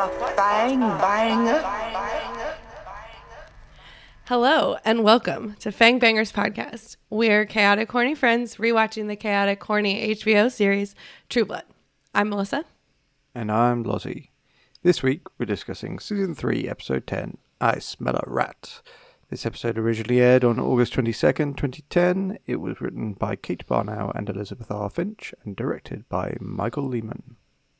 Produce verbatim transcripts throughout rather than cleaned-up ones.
a bang bang. Hello and welcome to Fang Bangers Podcast. We're chaotic, horny friends rewatching the chaotic, horny H B O series True Blood. I'm Melissa. And I'm Lozzie. This week we're discussing Season three, Episode ten, I Smell a Rat. This episode originally aired on August twenty-second, twenty ten. It was written by Kate Barnow and Elizabeth R. Finch and directed by Michael Lehman.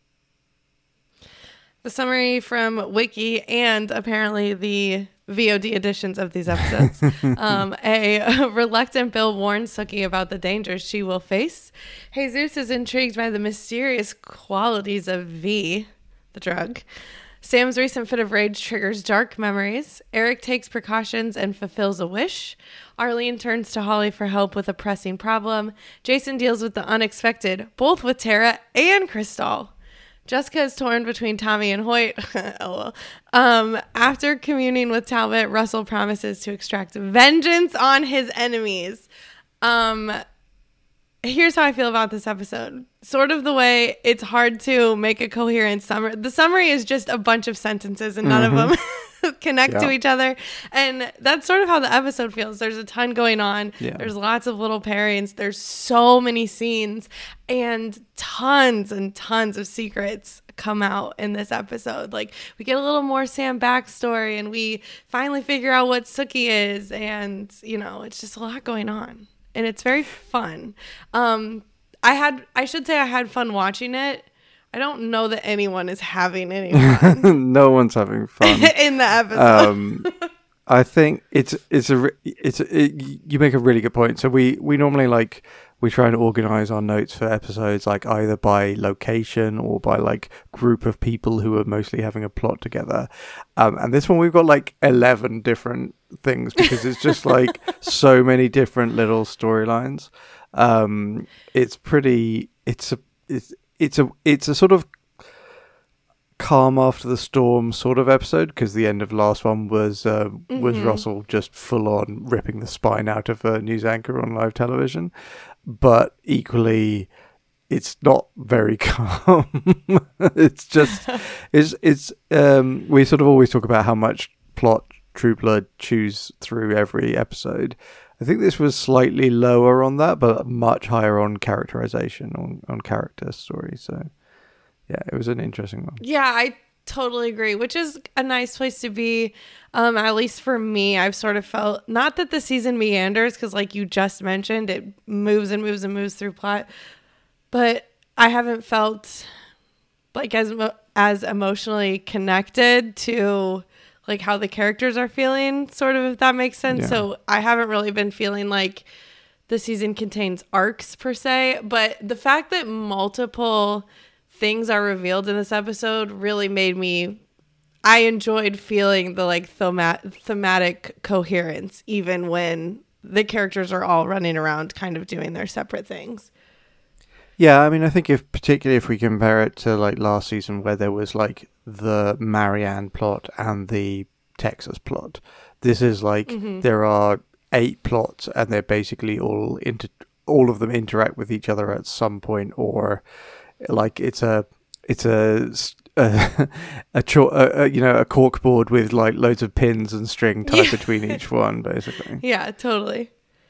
The summary from Wiki and apparently the V O D editions of these episodes. um, a reluctant Bill warns Sookie about the dangers she will face. Jesus is intrigued by the mysterious qualities of V, the drug. Sam's recent fit of rage triggers dark memories. Eric takes precautions and fulfills a wish. Arlene turns to Holly for help with a pressing problem. Jason deals with the unexpected, both with Tara and Crystal. Jessica is torn between Tommy and Hoyt. LOL. Um, after communing with Talbot, Russell promises to extract vengeance on his enemies. Um, here's how I feel about this episode. Sort of the way it's hard to make a coherent summary. The summary is just a bunch of sentences and none mm-hmm. of them connect yeah. to each other. And that's sort of how the episode feels. There's a ton going on. Yeah. There's lots of little pairings. There's so many scenes and tons and tons of secrets come out in this episode. Like, we get a little more Sam backstory and we finally figure out what Sookie is. And, you know, it's just a lot going on. And it's very fun. Um, I had, I should say I had fun watching it. I don't know that anyone is having any fun. No one's having fun in the episode. Um, I think it's it's a it's a, it, you make a really good point. So we we normally like we try and organize our notes for episodes like either by location or by like group of people who are mostly having a plot together. Um, and this one we've got like eleven different things because it's just like so many different little storylines. Um, it's pretty. It's a. It's. It's a it's a sort of calm after the storm sort of episode because the end of the last one was uh, mm-hmm. was Russell just full on ripping the spine out of a news anchor on live television, but equally it's not very calm. It's just it's it's um, we sort of always talk about how much plot True Blood chews through every episode. I think this was slightly lower on that, but much higher on characterization, on, on character story. So, yeah, it was an interesting one. Yeah, I totally agree, which is a nice place to be. Um, at least for me, I've sort of felt, not that the season meanders, because like you just mentioned, it moves and moves and moves through plot, but I haven't felt like as as emotionally connected to like how the characters are feeling, sort of, if that makes sense. Yeah. So I haven't really been feeling like the season contains arcs per se, but the fact that multiple things are revealed in this episode really made me, I enjoyed feeling the like thema- thematic coherence, even when the characters are all running around kind of doing their separate things. Yeah, I mean, I think if particularly if we compare it to like last season where there was like the Marianne plot and the Texas plot, this is like mm-hmm. there are eight plots and they're basically all inter- all of them interact with each other at some point, or like it's a it's a a, a, cho- a, a you know a cork board with like loads of pins and string tied yeah. between each one, basically. Yeah, totally.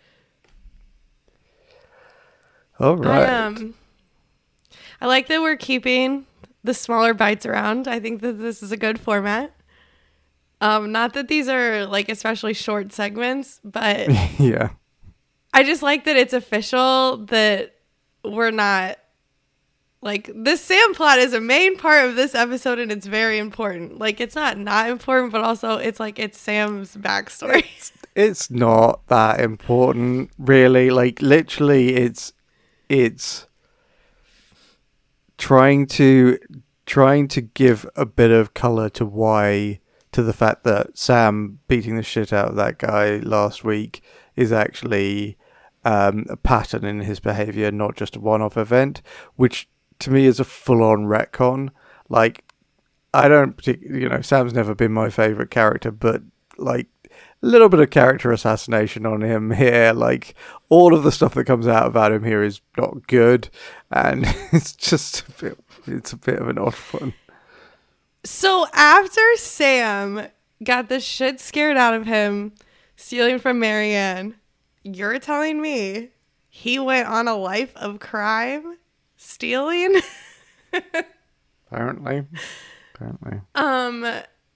All right. I, um, I like that we're keeping the smaller bites around. I think that this is a good format. Um, not that these are like especially short segments, but yeah, I just like that it's official that we're not like this. Sam plot is a main part of this episode, and it's very important. Like it's not not important, but also it's like it's Sam's backstory. It's, it's not that important, really. Like literally, it's. It's trying to trying to give a bit of color to why to the fact that Sam beating the shit out of that guy last week is actually um, a pattern in his behavior, not just a one-off event, which to me is a full-on retcon. Like, I don't particularly, you know, Sam's never been my favorite character, but like a little bit of character assassination on him here. Like all of the stuff that comes out about him here is not good, and it's just a bit, it's a bit of an odd one. So after Sam got the shit scared out of him stealing from Marianne, you're telling me he went on a life of crime stealing? Apparently. Apparently. Um,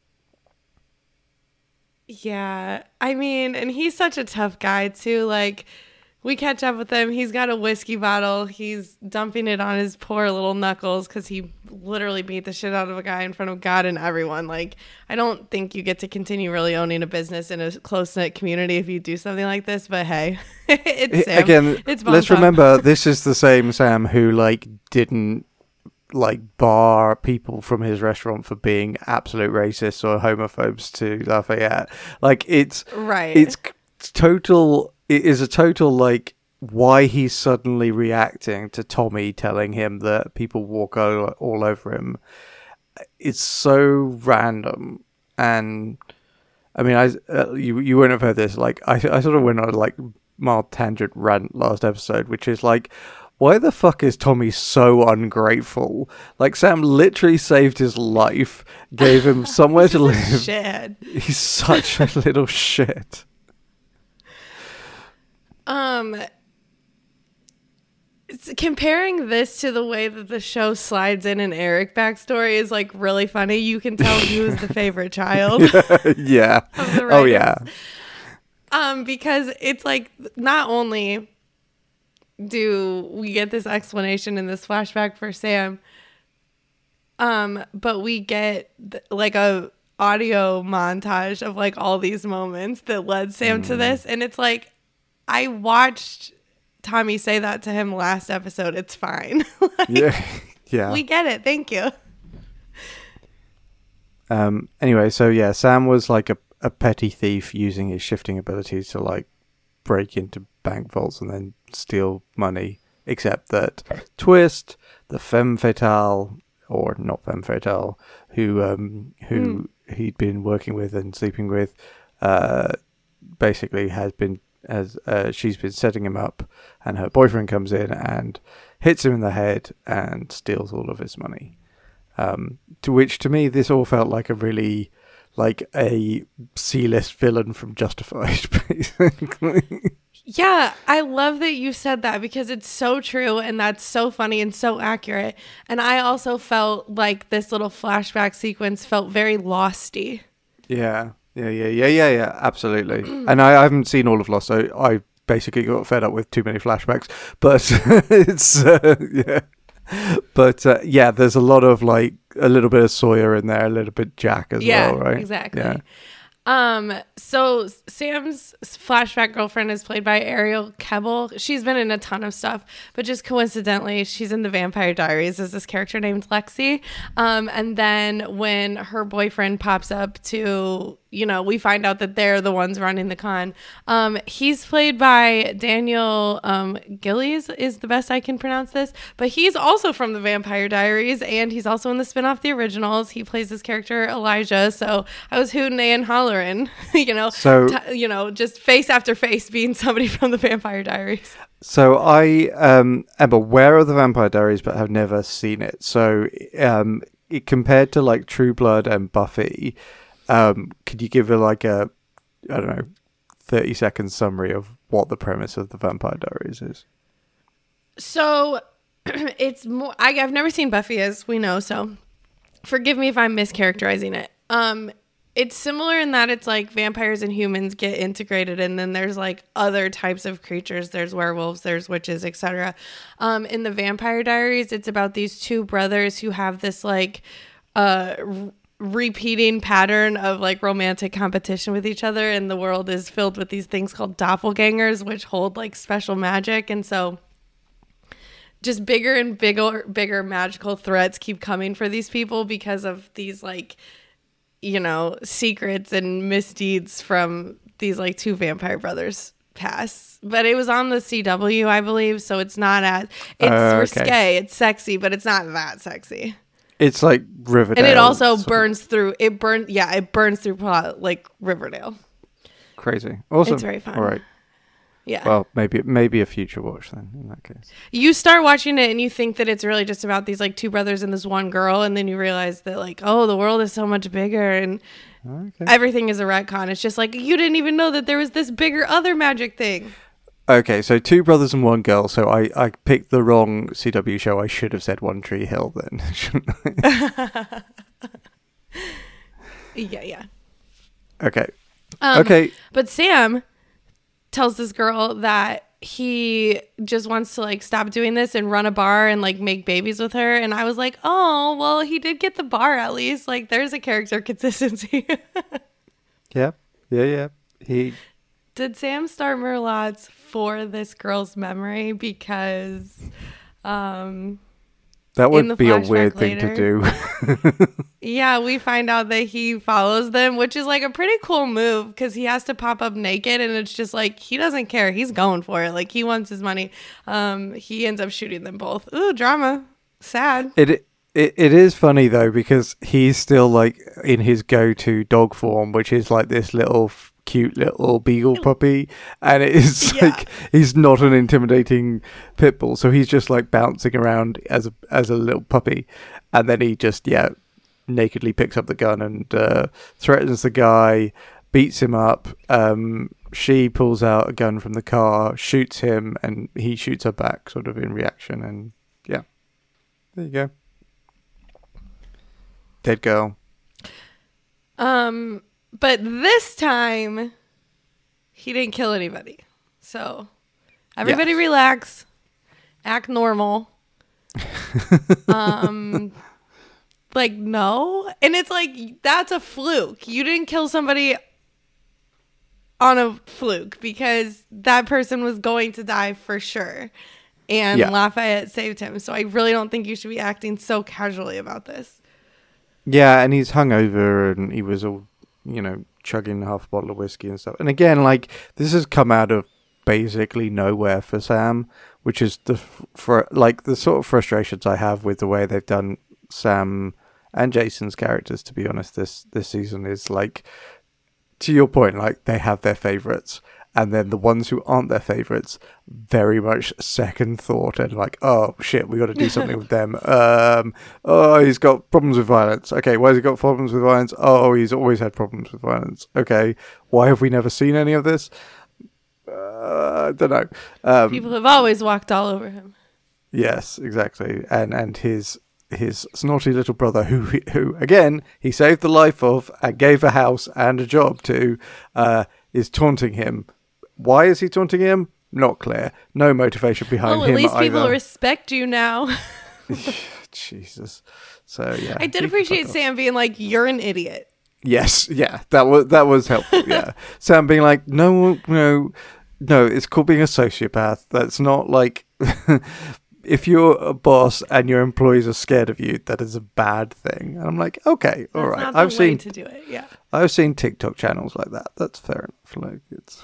yeah, I mean, and he's such a tough guy too. Like, we catch up with him. He's got a whiskey bottle. He's dumping it on his poor little knuckles because he literally beat the shit out of a guy in front of God and everyone. Like, I don't think you get to continue really owning a business in a close-knit community if you do something like this. But hey, it's Sam. Again, it's let's Bangkok. remember this is the same Sam who like didn't like bar people from his restaurant for being absolute racists or homophobes to Lafayette. Like, it's right. It's total. It is a total like why he's suddenly reacting to Tommy telling him that people walk all, all over him. It's so random, and I mean, I uh, you you wouldn't have heard this. Like, I I sort of went on a like mild tangent rant last episode, which is like, why the fuck is Tommy so ungrateful? Like, Sam literally saved his life, gave him somewhere to live. Shit. He's such a little shit. Um, it's, comparing this to the way that the show slides in an Eric backstory is like really funny. You can tell who's the favorite child. Yeah. Of the Oh yeah. writers. Um, because it's like not only do we get this explanation in this flashback for Sam, um, but we get th- like a audio montage of like all these moments that led Sam mm. to this, and it's like, I watched Tommy say that to him last episode. It's fine. Like, yeah. Yeah. We get it. Thank you. Um. Anyway, so yeah, Sam was like a, a petty thief using his shifting abilities to like break into bank vaults and then steal money. Except that twist, the femme fatale, or not femme fatale, who um who mm. he'd been working with and sleeping with, uh, basically has been. As uh, she's been setting him up, and her boyfriend comes in and hits him in the head and steals all of his money. Um, to which, to me, this all felt like a really, like a C-list villain from Justified, basically. Yeah, I love that you said that because it's so true and that's so funny and so accurate. And I also felt like this little flashback sequence felt very Losty. Yeah. Yeah, yeah, yeah, yeah, yeah, absolutely. And I, I haven't seen all of Lost, so I basically got fed up with too many flashbacks. But it's, uh, yeah. But uh, yeah, there's a lot of like, a little bit of Sawyer in there, a little bit Jack as yeah, well, right? Exactly. Yeah. Um, so Sam's flashback girlfriend is played by Ariel Kebbel. She's been in a ton of stuff, but just coincidentally, she's in the Vampire Diaries as this character named Lexi. Um, and then when her boyfriend pops up to, you know, we find out that they're the ones running the con. Um, he's played by Daniel um, Gillies is the best I can pronounce this, but he's also from the Vampire Diaries, and he's also in the spinoff The Originals. He plays this character Elijah. So I was hooting and hollering, you know, so t- you know, just face after face being somebody from the Vampire Diaries. So I um, am aware of the Vampire Diaries, but have never seen it. So um, it, compared to like True Blood and Buffy, Um, could you give it like a, I don't know, thirty second summary of what the premise of the Vampire Diaries is? So it's more, I, I've never seen Buffy, as we know, so forgive me if I'm mischaracterizing it. Um, it's similar in that it's like vampires and humans get integrated, and then there's like other types of creatures. There's werewolves, there's witches, et cetera. Um, in the Vampire Diaries, it's about these two brothers who have this like, uh, r- repeating pattern of like romantic competition with each other, and the world is filled with these things called doppelgangers, which hold like special magic. And so just bigger and bigger bigger magical threats keep coming for these people because of these like, you know, secrets and misdeeds from these like two vampire brothers past. But it was on the C W, I believe, so it's not as it's uh, okay. risque, it's sexy, but it's not that sexy. It's like Riverdale. And it also so. burns through, it burns, yeah, it burns through plot like Riverdale. Crazy. Awesome. It's very fun. All right. Yeah. Well, maybe maybe a future watch then in that case. You start watching it and you think that it's really just about these like two brothers and this one girl, and then you realize that like, oh, the world is so much bigger and Okay. everything is a retcon. It's just like you didn't even know that there was this bigger other magic thing. Okay, so two brothers and one girl. So I, I picked the wrong C W show. I should have said One Tree Hill then, shouldn't I? Yeah, yeah. Okay. Um, Okay. But Sam tells this girl that he just wants to like stop doing this and run a bar and like make babies with her. And I was like, oh, well, he did get the bar at least. Like there's a character consistency. Yeah. Yeah, yeah. He Did Sam start Merlots for this girl's memory? Because um that in the would be a flashback weird thing to later. do. yeah, we find out that he follows them, which is like a pretty cool move because he has to pop up naked and it's just like he doesn't care. He's going for it. Like he wants his money. Um, he ends up shooting them both. Ooh, drama. Sad. It it it is funny though because he's still like in his go-to dog form, which is like this little f- cute little beagle puppy, and it is Yeah. like he's not an intimidating pit bull, so he's just like bouncing around as a as a little puppy, and then he just yeah nakedly picks up the gun and uh, threatens the guy, beats him up. Um, she pulls out a gun from the car, shoots him, and he shoots her back, sort of in reaction, and yeah, there you go. Dead girl. Um, but this time he didn't kill anybody. So everybody Yeah. relax, act normal. um, like no, and it's like that's a fluke. You didn't kill somebody on a fluke because that person was going to die for sure. And Yeah. Lafayette saved him. So I really don't think you should be acting so casually about this. Yeah, and he's hungover, and he was all, you know, chugging half a bottle of whiskey and stuff. And again, like, this has come out of basically nowhere for Sam, which is the f- for like the sort of frustrations I have with the way they've done Sam and Jason's characters. To be honest, this this season is like, to your point, like they have their favorites. And then the ones who aren't their favorites, very much second thought and like, oh shit, we got to do something with them. Um, oh, he's got problems with violence. Okay, why has he got problems with violence? Oh, he's always had problems with violence. Okay, why have we never seen any of this? Uh, I don't know. Um, People have always walked all over him. yes, exactly. And and his his snotty little brother, who who again he saved the life of and gave a house and a job to, uh, is taunting him. Why is he taunting him? Not clear. No motivation behind Well, at him least people either. respect you now. Jesus. So yeah. I did he can appreciate fuck off. Sam being like, "You're an idiot." Yes, yeah, that was that was helpful. Yeah, Sam being like, no, no, no, it's called being a sociopath. That's not like if you're a boss and your employees are scared of you, that is a bad thing. And I'm like, okay, all That's right. not the I've way seen to do it. Yeah. I've seen TikTok channels like that. That's fair enough. Like it's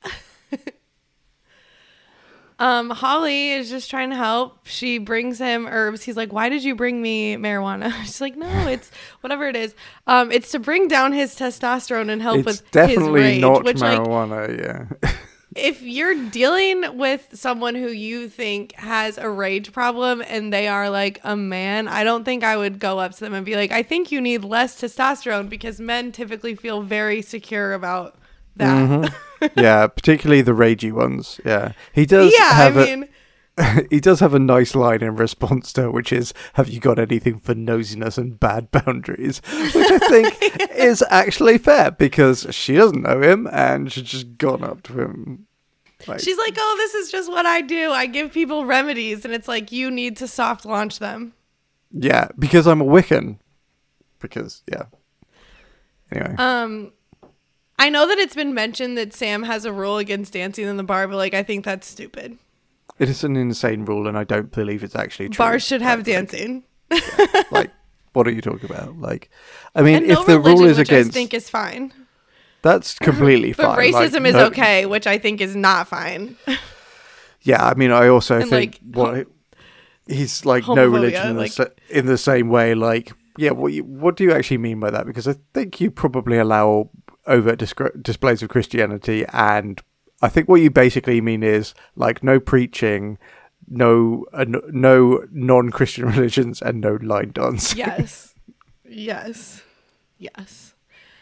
Um, Holly is just trying to help. She brings him herbs. He's like, "Why did you bring me marijuana?" She's like, "No, it's whatever it is. Um, it's to bring down his testosterone and help it's with definitely his rage." not Which, like, marijuana. Yeah. if you're dealing with someone who you think has a rage problem and they are like a man, I don't think I would go up to them and be like, "I think you need less testosterone," because men typically feel very secure about that. Mhm. Yeah, particularly the ragey ones. Yeah, he does. Yeah, have I a, mean, he does have a nice line in response to her, which is, "Have you got anything for nosiness and bad boundaries?" Which I think is actually fair because she doesn't know him and she's just gone up to him. Like, she's like, "Oh, this is just what I do. I give people remedies," and it's like you need to soft launch them. yeah, because I'm a Wiccan. Because yeah. Anyway. Um. I know that it's been mentioned that Sam has a rule against dancing in the bar, but like I think that's stupid. It is an insane rule, and I don't believe it's actually true. Bars should have Like, dancing. Like, what are you talking about? Like, I mean, And if no the religion, rule is which against, I think is fine. that's completely But fine. Like, racism is no- okay, which I think is not fine. Yeah, I mean, I also And, think like, what he's like no homophobia, religion in, like- the, sa- in the same way. Like, yeah, what you, what do you actually mean by that? Because I think you probably allow overt discre- displays of Christianity and I think what you basically mean is like no preaching, no uh, no, no non-Christian religions, and no line dancing. Yes. Yes. Yes.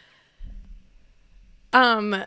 Um.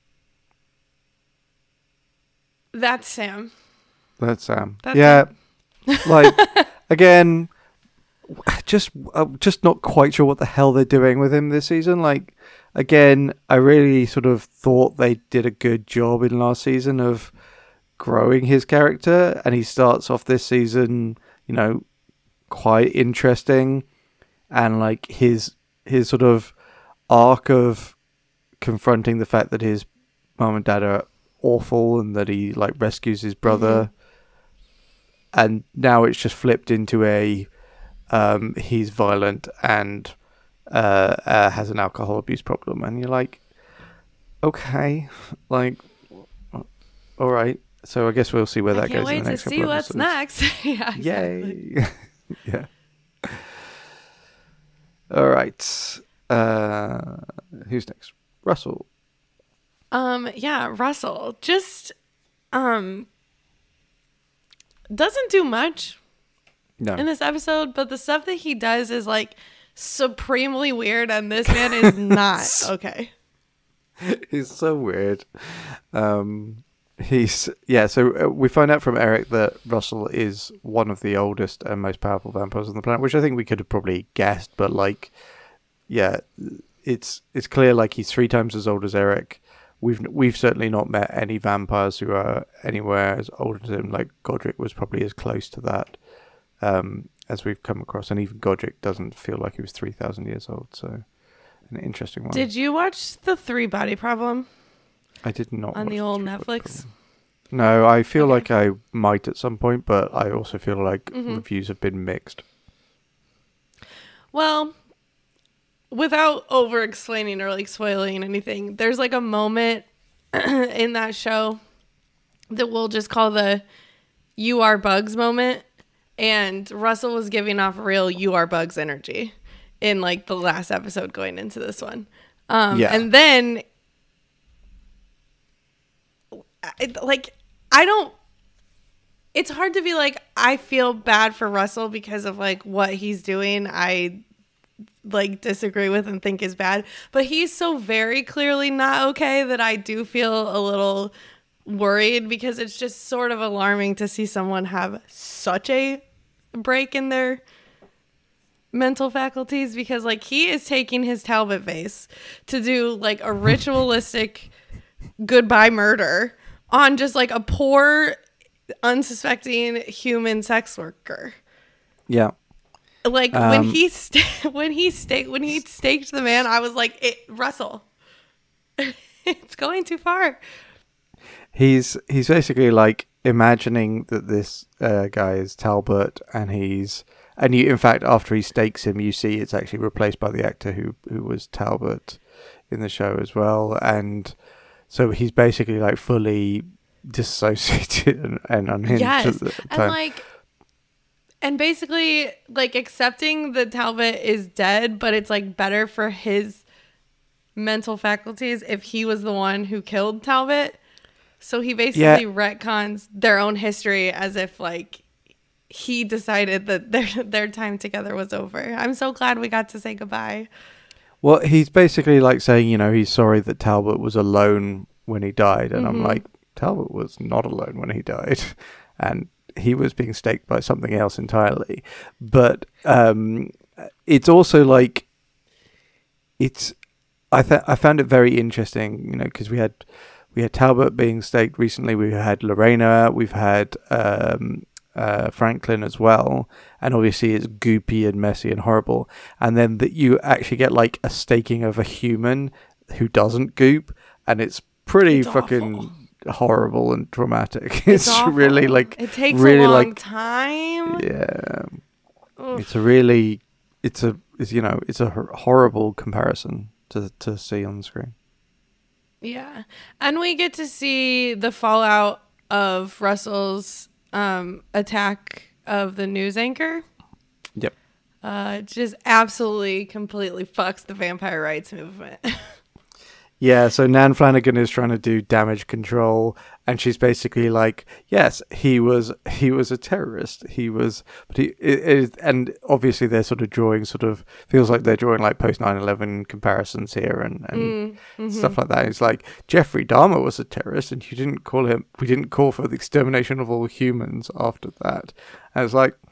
That's Sam. That's Sam. That's yeah. Like again, just uh, just not quite sure what the hell they're doing with him this season. Like again, I really sort of thought they did a good job in last season of growing his character, and he starts off this season, you know, quite interesting, and like his his sort of arc of confronting the fact that his mom and dad are awful and that he like rescues his brother, mm-hmm. and now it's just flipped into a um he's violent and uh, uh has an alcohol abuse problem, and you're like, okay, like all right, so I guess we'll see where I that can't goes wait in the next to couple see of what's episodes. next. Yeah, exactly. Yay. Yeah. All right, uh who's next? Russell. Um, yeah, Russell just um doesn't do much No. in this episode, but the stuff that he does is like supremely weird, and this man is not okay. He's so weird. Um, he's yeah. So uh, we find out from Eric that Russell is one of the oldest and most powerful vampires on the planet, which I think we could have probably guessed, but like, yeah, it's it's clear like he's three times as old as Eric. We've we've certainly not met any vampires who are anywhere as old as him. Like Godric was probably as close to that um, as we've come across, and even Godric doesn't feel like he was three thousand years old. So, an interesting one. Did you watch The Three Body Problem? I did not on watch the old Three Body Netflix. Problem. No, I feel Okay. like I might at some point, but I also feel like Mm-hmm. reviews have been mixed. Well, without over explaining or like spoiling anything, there's like a moment in that show that we'll just call the "You Are Bugs" moment, and Russell was giving off real "You Are Bugs" energy in like the last episode going into this one. Um, Yeah. and then I, like I don't. It's hard to be like, I feel bad for Russell because of like what he's doing. I like disagree with and think is bad, but he's so very clearly not okay that I do feel a little worried, because it's just sort of alarming to see someone have such a break in their mental faculties, because like he is taking his Talbot face to do like a ritualistic goodbye murder on just like a poor unsuspecting human sex worker. Yeah. Like Um, when he st- when he staked when he staked the man, I was like, it, Russell, it's going too far. He's he's basically like imagining that this uh, guy is Talbot, and he's and you in fact after he stakes him, you see it's actually replaced by the actor who who was Talbot in the show as well, and so he's basically like fully dissociated and, and unhinged Yes, at the time. and like, and basically like accepting that Talbot is dead, but it's like better for his mental faculties if he was the one who killed Talbot. So he basically Yeah. retcons their own history as if like he decided that their their time together was over. I'm so glad we got to say goodbye. Well, he's basically like saying, you know, he's sorry that Talbot was alone when he died, and Mm-hmm. I'm like, Talbot was not alone when he died, and he was being staked by something else entirely. But um, it's also like, it's, I th- I found it very interesting, you know, because we had we had Talbot being staked recently. We had Lorena. We've had um, uh, Franklin as well, and obviously it's goopy and messy and horrible. And then that you actually get like a staking of a human who doesn't goop, and it's pretty It's fucking awful. horrible and traumatic. It's, awful. really like It takes really a long like time. yeah. Oof. It's a really it's a it's you know it's a hor- horrible comparison to to see on the screen. Yeah. And we get to see the fallout of Russell's um, attack of the news anchor. Yep. Uh, it just absolutely, completely fucks the vampire rights movement. Yeah, so Nan Flanagan is trying to do damage control, and she's basically like, yes, he was he was a terrorist. He was, but he it, it, and obviously they're sort of drawing sort of feels like they're drawing like post nine eleven comparisons here and, and Mm, mm-hmm. stuff like that. It's like Jeffrey Dahmer was a terrorist, and you didn't call him. We didn't call for the extermination of all humans after that. And it's like,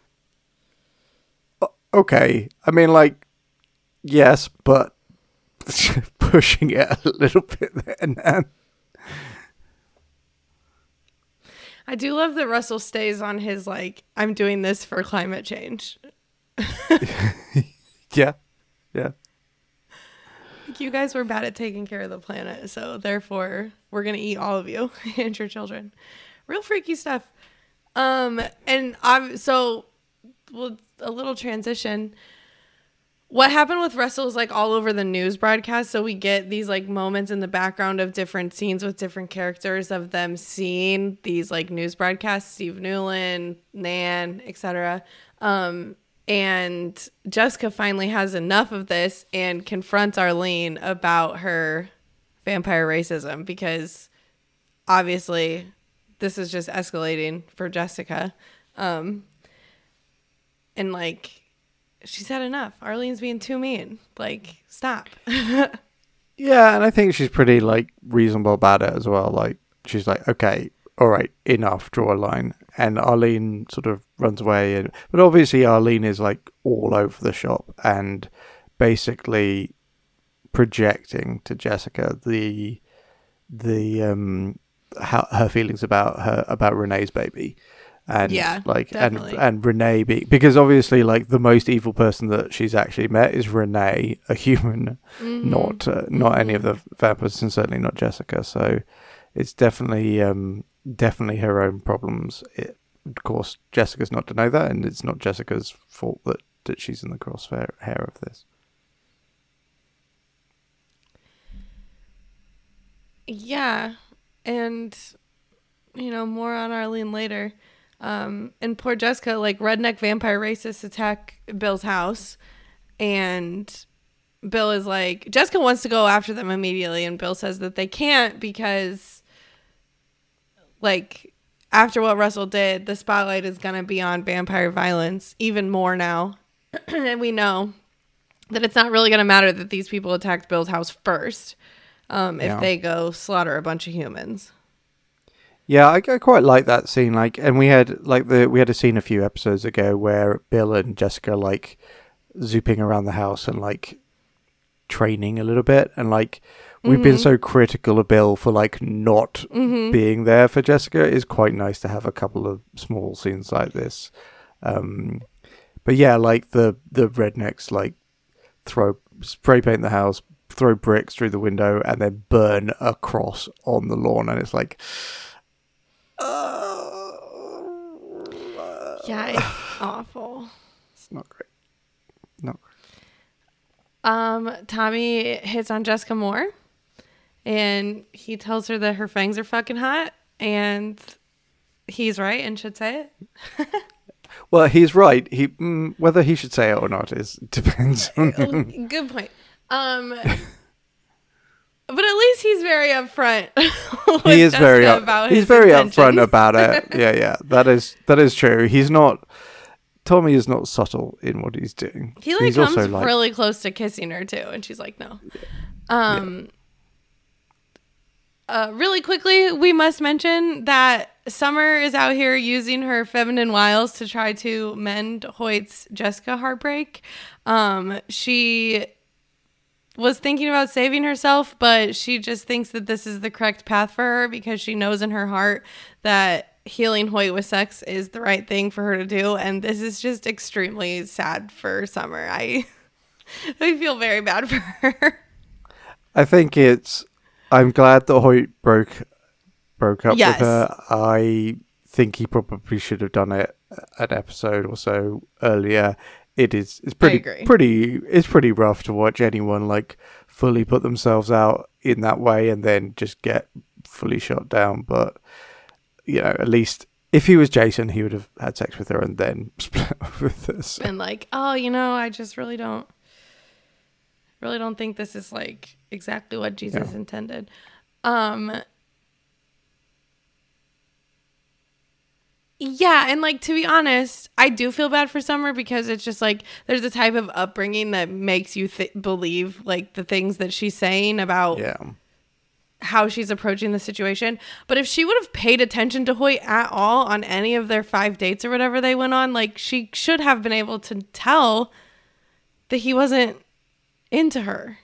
o- okay, I mean, like, yes, but. Pushing it a little bit there, Nan. I do love that Russell stays on his, like, I'm doing this for climate change. Yeah. Yeah. Like, you guys were bad at taking care of the planet, so therefore we're going to eat all of you and your children. Real freaky stuff. Um, and I'm, so, well, a little transition. What happened with Russell is like all over the news broadcast. So we get these like moments in the background of different scenes with different characters of them seeing these like news broadcasts, Steve Newland, Nan, et cetera. Um, and Jessica finally has enough of this and confronts Arlene about her vampire racism because obviously this is just escalating for Jessica. Um, and like, she's had enough. Arlene's being too mean. Like, stop. Yeah, and I think she's pretty, like, reasonable about it as well. Like, she's like, okay, all right, enough, draw a line. And Arlene sort of runs away. And But obviously Arlene is, like, all over the shop and basically projecting to Jessica the, the, um, how, her feelings about her, about Renee's baby. And yeah, like definitely. and and Renee be, because obviously like the most evil person that she's actually met is Renee, a human, Mm-hmm. not uh, not Mm-hmm. any of the vampires, and certainly not Jessica. So it's definitely um definitely her own problems. It, of course, Jessica's not to know that, and it's not Jessica's fault that, that she's in the crosshair hair of this. Yeah, and you know, more on Arlene later. Um, and poor Jessica, like, redneck vampire racists attack Bill's house, and Bill is like, Jessica wants to go after them immediately, and Bill says that they can't because, like, after what Russell did, the spotlight is going to be on vampire violence even more now. And we know that it's not really going to matter that these people attacked Bill's house first um, if Yeah. they go slaughter a bunch of humans. Yeah, I, I quite like that scene. Like, and we had like the we had a scene a few episodes ago where Bill and Jessica like zooping around the house and like training a little bit, and like we've Mm-hmm. been so critical of Bill for like not Mm-hmm. being there for Jessica. It's quite nice to have a couple of small scenes like this. Um, but yeah, like the the rednecks like throw spray paint the house, throw bricks through the window, and then burn a cross on the lawn, and it's like. Yeah, it's awful. It's not great. Not great. Um, Tommy hits on Jessica more, and he tells her that her fangs are fucking hot, and he's right and should say it. Well, he's right. He mm, whether he should say it or not is depends. Oh, good point. Um, but at least he's very upfront. with He is Jessica very up, about he's his very intentions. upfront about it. Yeah, yeah, that is that is true. He's not. Tommy is not subtle in what he's doing. He like he's comes also like really close to kissing her too, and she's like, no. Um. Uh, really quickly, we must mention that Summer is out here using her feminine wiles to try to mend Hoyt's Jessica heartbreak. Um, she was thinking about saving herself, but she just thinks that this is the correct path for her because she knows in her heart that healing Hoyt with sex is the right thing for her to do. And this is just extremely sad for Summer. I, I feel very bad for her. I think it's. I'm glad that Hoyt broke broke up Yes. with her. I think he probably should have done it an episode or so earlier. It is it's pretty agree. pretty it's pretty rough to watch anyone like fully put themselves out in that way and then just get fully shot down. But you know, at least if he was Jason, he would have had sex with her and then split up with us. And like, oh, you know, I just really don't. really don't think this is like exactly what Jesus Yeah. intended. Um, yeah, and like to be honest, I do feel bad for Summer because it's just like there's a type of upbringing that makes you th- believe like the things that she's saying about Yeah. how she's approaching the situation. But if she would have paid attention to Hoyt at all on any of their five dates or whatever they went on, like she should have been able to tell that he wasn't into her.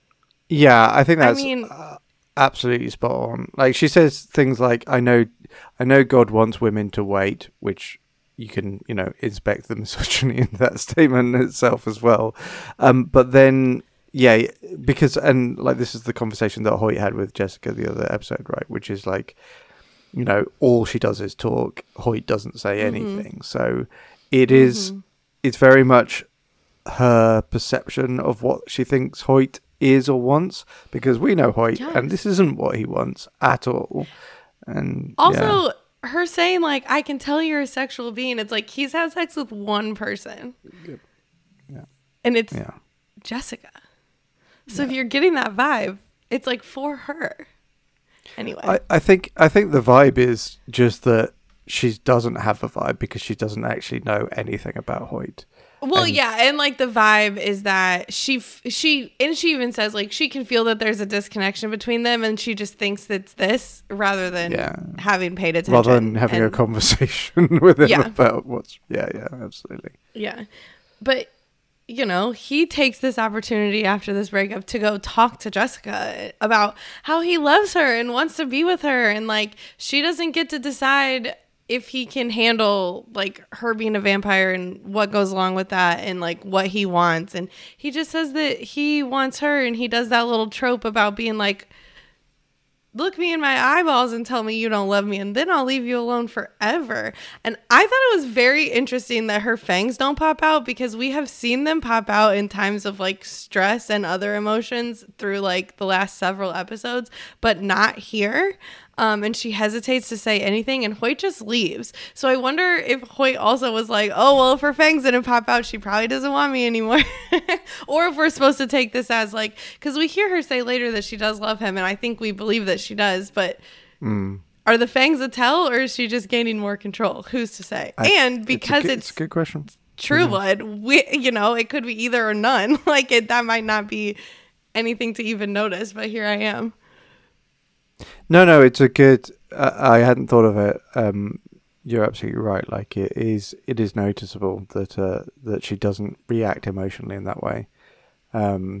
Yeah, I think I that's mean, uh, absolutely spot on. Like she says things like, "I know, I know God wants women to wait," which you can, you know, inspect the misogyny in that statement itself as well. Um, but then, yeah, because and like this is the conversation that Hoyt had with Jessica the other episode, right? Which is like, you know, all she does is talk. Hoyt doesn't say anything. Mm-hmm. So it is, mm-hmm. it's very much her perception of what she thinks Hoyt is or wants, because we know Hoyt, yes. and this isn't what he wants at all. And also, yeah. her saying like, "I can tell you're a sexual being," it's like he's had sex with one person, yeah, and it's yeah. Jessica. So yeah. if you're getting that vibe, it's like for her. Anyway, I, I think I think the vibe is just that she doesn't have a vibe because she doesn't actually know anything about Hoyt. Well, and, yeah, and like the vibe is that she she and she even says like she can feel that there's a disconnection between them, and she just thinks it's this rather than yeah. having paid attention, rather than having and, a conversation with him yeah. about what's yeah yeah absolutely yeah. But you know, he takes this opportunity after this breakup to go talk to Jessica about how he loves her and wants to be with her, and like she doesn't get to decide if he can handle like her being a vampire and what goes along with that and like what he wants. And he just says that he wants her, and he does that little trope about being like, look me in my eyeballs and tell me you don't love me, and then I'll leave you alone forever. And I thought it was very interesting that her fangs don't pop out, because we have seen them pop out in times of like stress and other emotions through like the last several episodes, but not here. Um, and she hesitates to say anything, and Hoyt just leaves. So I wonder if Hoyt also was like, oh, well, if her fangs didn't pop out, she probably doesn't want me anymore. Or if we're supposed to take this as like, because we hear her say later that she does love him, and I think we believe that she does, but mm. are the fangs a tell, or is she just gaining more control? Who's to say? I, and because it's a, good, it's, it's a good question. True yeah. Blood, we, you know, it could be either or none. Like it, that might not be anything to even notice, but here I am. No, no, it's a good. Uh, I hadn't thought of it. Um, you're absolutely right. Like it is, it is noticeable that uh, that she doesn't react emotionally in that way. Um,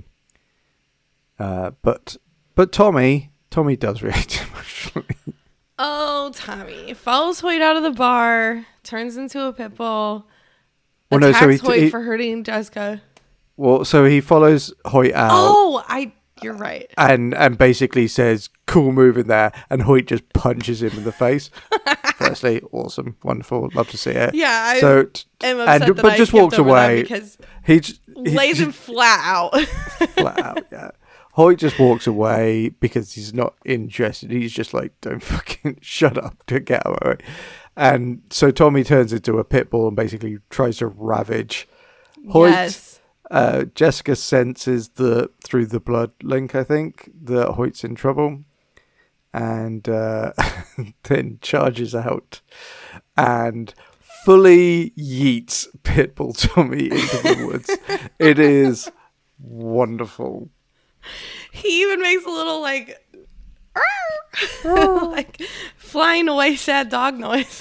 uh, but but Tommy, Tommy does react emotionally. Oh, Tommy follows Hoyt out of the bar, turns into a pit bull, well, attacks no, so he, Hoyt he, for hurting Jessica. Well, so he follows Hoyt out. Oh, I. You're right. And and basically says, cool move in there. And Hoyt just punches him in the face. Firstly, awesome. Wonderful. Love to see it. Yeah. I so, am upset and, that but I just walks away. Because he, j- he lays him flat out. flat out, yeah. Hoyt just walks away because he's not interested. He's just like, don't fucking shut up to get out of my way. And so Tommy turns into a pit bull and basically tries to ravage Hoyt. Yes. Uh, Jessica senses the through the blood link, I think, that Hoyt's in trouble, and uh, then charges out and fully yeets Pitbull Tommy into the woods. It is wonderful. He even makes a little like, like flying away sad dog noise.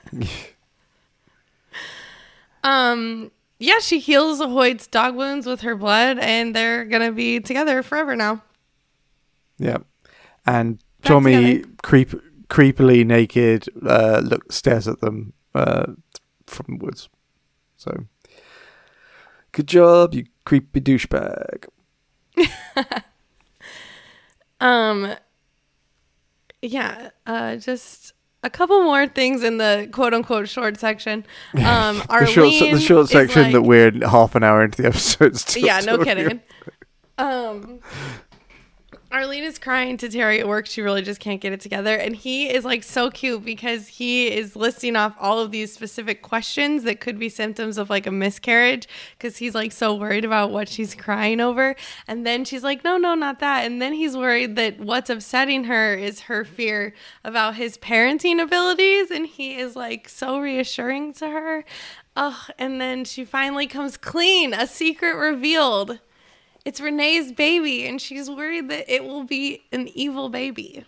um. Yeah, she heals Hoyt's dog wounds with her blood, and they're going to be together forever now. Yeah. And Back Tommy, creep, creepily naked, uh, look, stares at them uh, from the woods. So, good job, you creepy douchebag. um, yeah, uh, just... a couple more things in the quote-unquote short section. Um, the short, the short section like, that we're half an hour into the episode still yeah, no kidding. About. Um, Arlene is crying to Terry at work. She really just can't get it together. And he is like so cute because he is listing off all of these specific questions that could be symptoms of like a miscarriage because he's like so worried about what she's crying over. And then she's like, no, no, not that. And then he's worried that what's upsetting her is her fear about his parenting abilities. And he is like so reassuring to her. Oh, and then she finally comes clean, a secret revealed. It's Renee's baby, and she's worried that it will be an evil baby.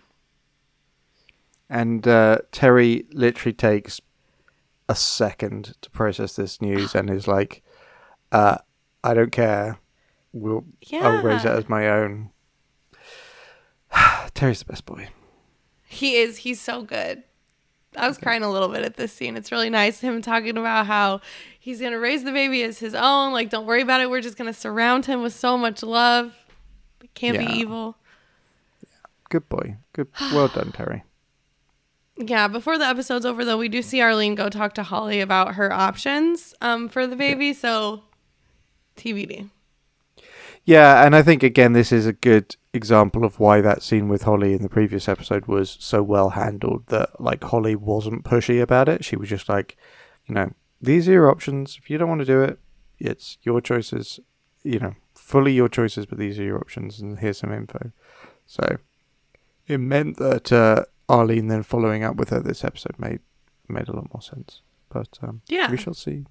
And uh, Terry literally takes a second to process this news and is like, uh, I don't care. We'll, Yeah. I'll raise it as my own. Terry's the best boy. He is. He's so good. I was crying a little bit at this scene. It's really nice. Him talking about how he's going to raise the baby as his own. Like, don't worry about it. We're just going to surround him with so much love. It can't Yeah. be evil. Good boy. Good. Well done, Terry. Yeah, before the episode's over, though, we do see Arlene go talk to Holly about her options um, for the baby. So, T B D. Yeah, and I think, again, this is a good example of why that scene with Holly in the previous episode was so well handled that, like, Holly wasn't pushy about it. She was just like, you know, these are your options. If you don't want to do it, it's your choices, you know, fully your choices, but these are your options, and here's some info. So it meant that uh, Arlene then following up with her this episode made made a lot more sense. But um, Yeah. we shall see.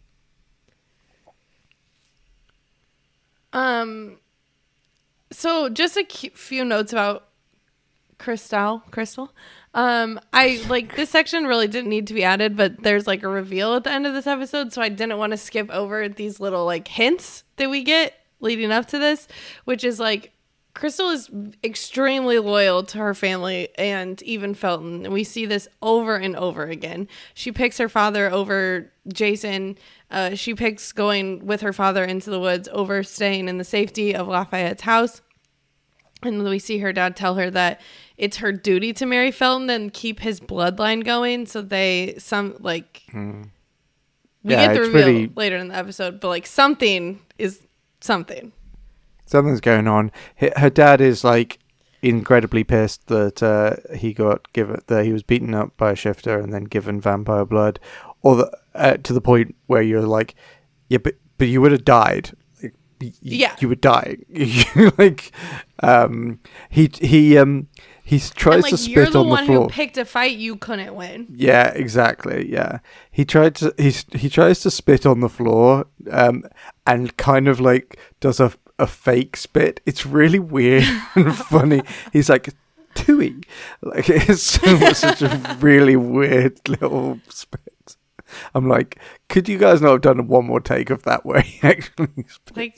Um, so just a cu- few notes about Crystal. Crystal. Um, I like this section really didn't need to be added, but there's like a reveal at the end of this episode, so I didn't want to skip over these little like hints that we get leading up to this, which is like Crystal is extremely loyal to her family and even Felton. And we see this over and over again. She picks her father over Jason. Uh, she picks going with her father into the woods over staying in the safety of Lafayette's house. And we see her dad tell her that it's her duty to marry Felton and keep his bloodline going. So they, some, like, Mm. we Yeah, get the it's reveal really- later in the episode, but, like, something is something. Something's going on. H- Her dad is like incredibly pissed that uh, he got given that he was beaten up by a shifter and then given vampire blood, or the, uh, to the point where you're like, yeah, but but you would have died. Like, y- Yeah. you would die. Like, um, he he um he tries And, like, to you're spit the on the one floor. who picked a fight you couldn't win. Yeah, exactly. Yeah, he tried to. He's he tries to spit on the floor, um, and kind of like does a a fake spit. It's really weird and funny. He's like Tui, like it's such a really weird little spit. I'm like, could you guys not have done one more take of that where he actually spits? Like,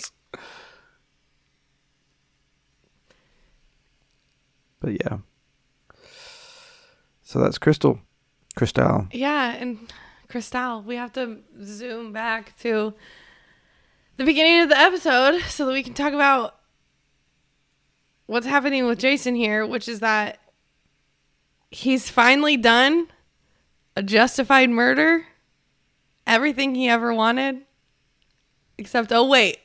But yeah. So that's Crystal. Crystal. yeah, and Crystal, we have to zoom back to the beginning of the episode so that we can talk about what's happening with Jason here, which is that he's finally done a justified murder, everything he ever wanted, except, oh, wait,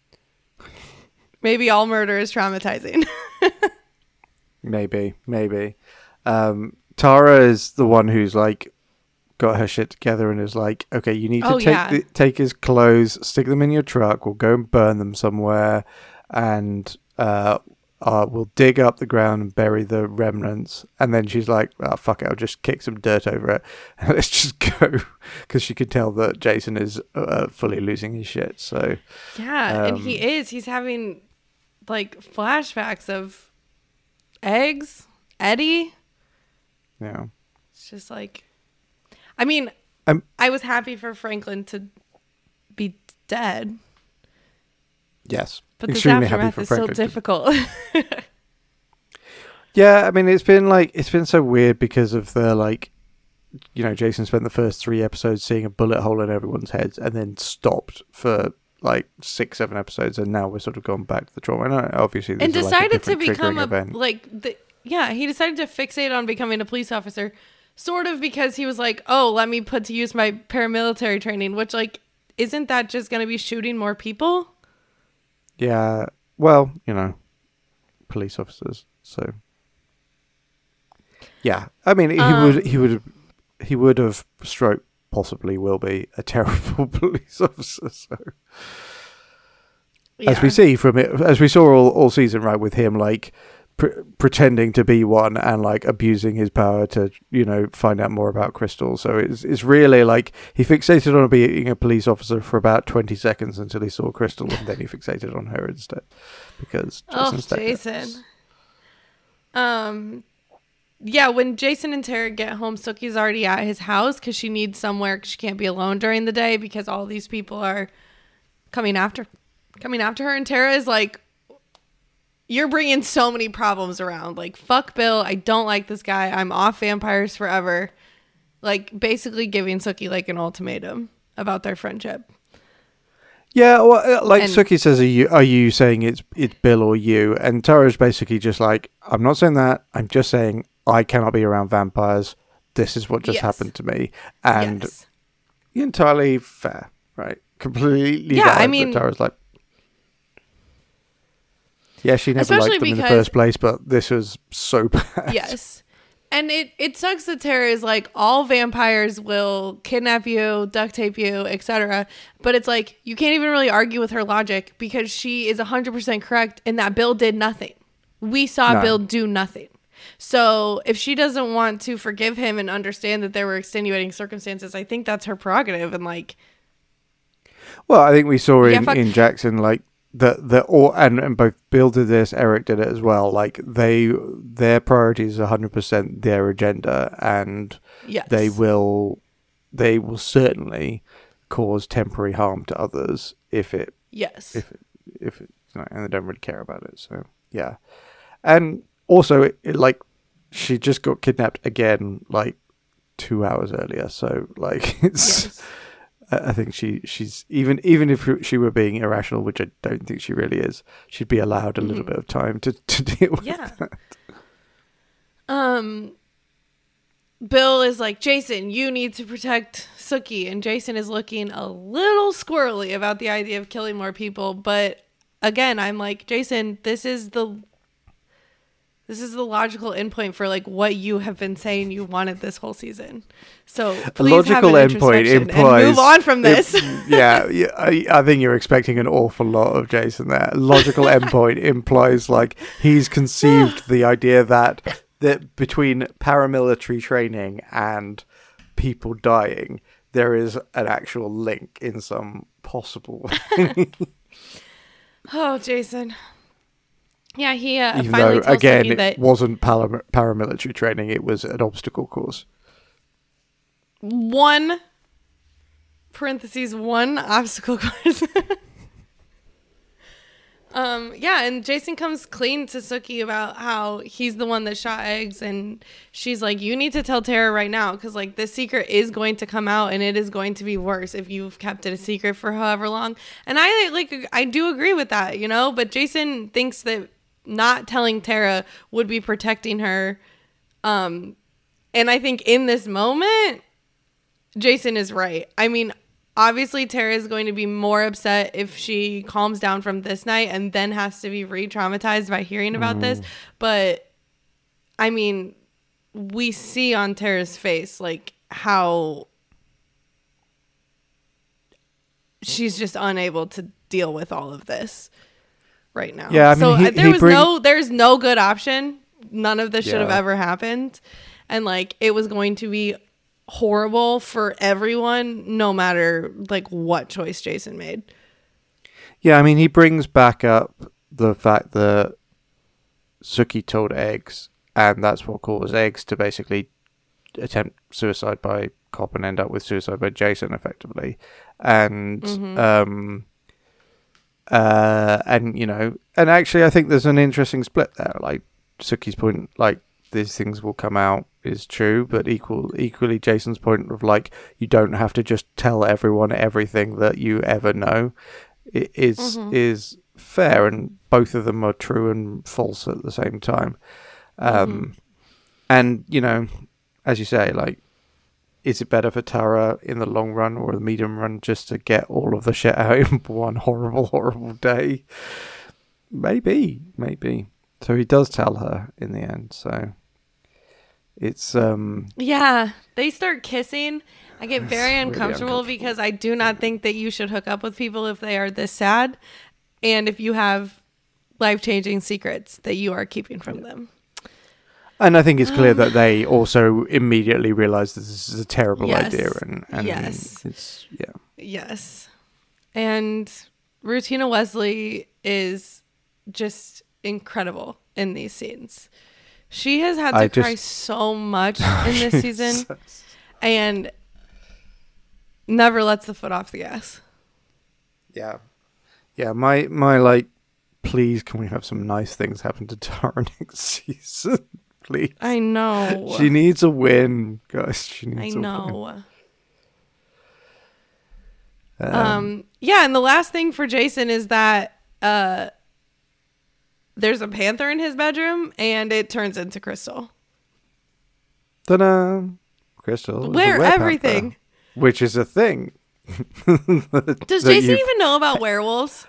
maybe all murder is traumatizing. Maybe, maybe. Um, Tara is the one who's like got her shit together and is like, okay, you need to Oh, take yeah. the, take his clothes, stick them in your truck. We'll go and burn them somewhere, and uh, uh, we'll dig up the ground and bury the remnants. And then she's like, oh, fuck it, I'll just kick some dirt over it. And let's just go, because she could tell that Jason is uh, fully losing his shit. So Yeah, and Um, he is. He's having like flashbacks of eggs, Eddie. yeah, It's just like, I mean, Um, I was happy for Franklin to be dead, yes, but this extremely happy aftermath for is so Franklin. to- difficult. Yeah, I mean, it's been like it's been so weird because of the like, you know, Jason spent the first three episodes seeing a bullet hole in everyone's heads, and then stopped for like six, seven episodes, and now we're sort of gone back to the trauma. And uh, obviously, and these are, like, a decided to different become triggering a event. like the yeah he decided to fixate on becoming a police officer, sort of because he was like, oh, let me put to use my paramilitary training, which, like, isn't that just going to be shooting more people? Yeah, well, you know, police officers. So, yeah, I mean, he Um, would he would he would have stroke possibly will be a terrible police officer. So, Yeah. as we see from it, as we saw all, all season, right, with him like pre- pretending to be one and like abusing his power to, you know, find out more about Crystal. So it's it's really like he fixated on being a police officer for about twenty seconds until he saw Crystal, and then he fixated on her instead because Oh, Jason Statham. Jason. Um, yeah, when Jason and Tara get home, Sookie's already at his house because she needs somewhere 'cause she can't be alone during the day because all these people are coming after coming after her. And Tara is like, you're bringing so many problems around. Like, fuck Bill. I don't like this guy. I'm off vampires forever. Like, basically giving Sookie like an ultimatum about their friendship. Yeah, well, uh, like And- Sookie says, are you are you saying it's it's Bill or you? And Tara's basically just like, I'm not saying that. I'm just saying I cannot be around vampires. This is what just Yes. happened to me, and Yes. entirely fair, right? Completely. Yeah, I valid, mean- but Tara's like, yeah, she never Especially liked them in the because- first place, but this was so bad. Yes. And it, it sucks that Tara is like, all vampires will kidnap you, duct tape you, et cetera. But it's like, you can't even really argue with her logic because she is one hundred percent correct in that Bill did nothing. We saw No. Bill do nothing. So if she doesn't want to forgive him and understand that there were extenuating circumstances, I think that's her prerogative. And like, Well, I think we saw Yeah, in, fuck- in Jackson like that the or and, and both Bill did this, Eric did it as well. Like they their priorities are one hundred percent their agenda, and yes. they will they will certainly cause temporary harm to others if it Yes. if it, if it, and they don't really care about it. So yeah, and also it, it like she just got kidnapped again like two hours earlier. So like it's. Yes. I I think she she's even even if she were being irrational, which I don't think she really is, she'd be allowed a little Mhm. bit of time to, to deal with Yeah. that. Um, Bill is like, Jason, you need to protect Sookie. And Jason is looking a little squirrely about the idea of killing more people. But again, I'm like, Jason, this is the this is the logical endpoint for like what you have been saying you wanted this whole season. So A please logical have an endpoint introspection implies and move on from this. It- yeah, yeah I, I think you're expecting an awful lot of Jason there. Logical endpoint implies like he's conceived the idea that that between paramilitary training and people dying, there is an actual link in some possible way. Oh, Jason. Yeah, he uh, Even finally though, tells again, Sookie it that wasn't param- paramilitary training, it was an obstacle course. one parentheses one obstacle course. um yeah, and Jason comes clean to Sookie about how he's the one that shot Eggs, and she's like, you need to tell Tara right now because like this secret is going to come out and it is going to be worse if you've kept it a secret for however long. And I like I do agree with that, you know, but Jason thinks that not telling Tara would be protecting her. Um and I think in this moment Jason is right. I mean, obviously Tara is going to be more upset if she calms down from this night and then has to be re-traumatized by hearing about this. But I mean, we see on Tara's face like how she's just unable to deal with all of this right now. Yeah, I mean, so he- uh, there he was bring- no there's no good option. None of this should have Yeah. ever happened. And like it was going to be horrible for everyone, no matter like what choice Jason made. Yeah, I mean, he brings back up the fact that Sookie told Eggs, and that's what caused Eggs to basically attempt suicide by cop and end up with suicide by Jason, effectively. And, Mhm. um, uh, and you know, and actually, I think there's an interesting split there. Like Sookie's point, like these things will come out, is true, but equal equally Jason's point of like you don't have to just tell everyone everything that you ever know i- is Mhm. is fair, and both of them are true and false at the same time. Um, and you know, as you say, like, is it better for Tara in the long run or the medium run just to get all of the shit out in one horrible, horrible day? Maybe, maybe. So he does tell her in the end. So it's um Yeah, they start kissing. I get very really uncomfortable, uncomfortable. because I do not think that you should hook up with people if they are this sad, and if you have life-changing secrets that you are keeping from them. and I think it's clear Um, that they also immediately realize that this is a terrible Yes. idea, and, and Yes. it's yeah. Yes. And Rutina Wesley is just incredible in these scenes. She has had to I cry just- so much in this season, and never lets the foot off the gas. Yeah. Yeah, my my like please can we have some nice things happen to Tara next season? Please. I know. She needs a win, guys. She I needs a win. know. Um, Um, yeah, and the last thing for Jason is that uh, there's a panther in his bedroom, and it turns into Crystal. ta-da! Crystal. is a Where werepanther, everything. which is a thing. Does that Jason you've- even know about werewolves?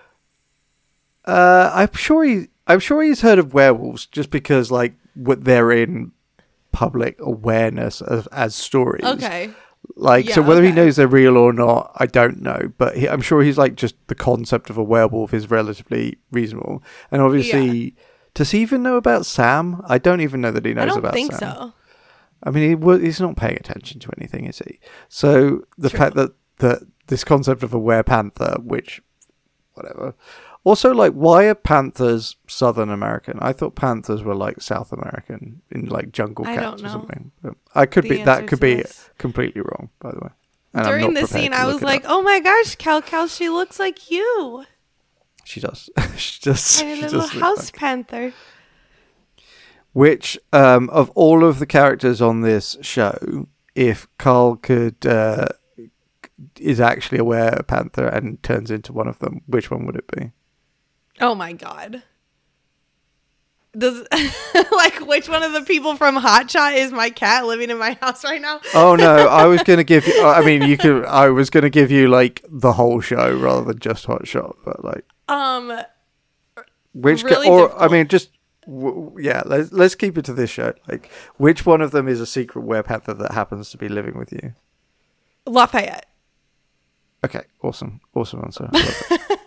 Uh, I'm sure he. I'm sure he's heard of werewolves just because, like, what they're in public awareness of as stories. Okay. Like, so Yeah, whether he okay. knows they're real or not, I don't know. But he, I'm sure he's like just the concept of a werewolf is relatively reasonable. And obviously, does he even know about Sam? I don't even know that he knows I don't about think Sam. so. I mean, he, wa- he's not paying attention to anything, is he? So the True. fact that, that this concept of a werepanther, which, whatever. Also, like, why are panthers Southern American? I thought panthers were like South American in like jungle I cats don't or know. something. But I could The be answer that could to be this. completely wrong, by the way. And I'm During not this prepared scene, to I look was it like, up. oh my gosh, Cal Cal, she looks like you. She does. she does. Tiny she little does look house like- panther. Which um, of all of the characters on this show, if Carl could uh, is actually a werepanther and turns into one of them, which one would it be? Oh my god. Does like which one of the people from Hot Shot is my cat living in my house right now? Oh no, I was gonna give you. I mean, you could. I was gonna give you like the whole show rather than just Hot Shot, but like Um which ca- really or I difficult. mean, just w- yeah. Let's let's keep it to this show. Like, which one of them is a secret werepanther that happens to be living with you? Lafayette. Okay, awesome, awesome answer. I love it.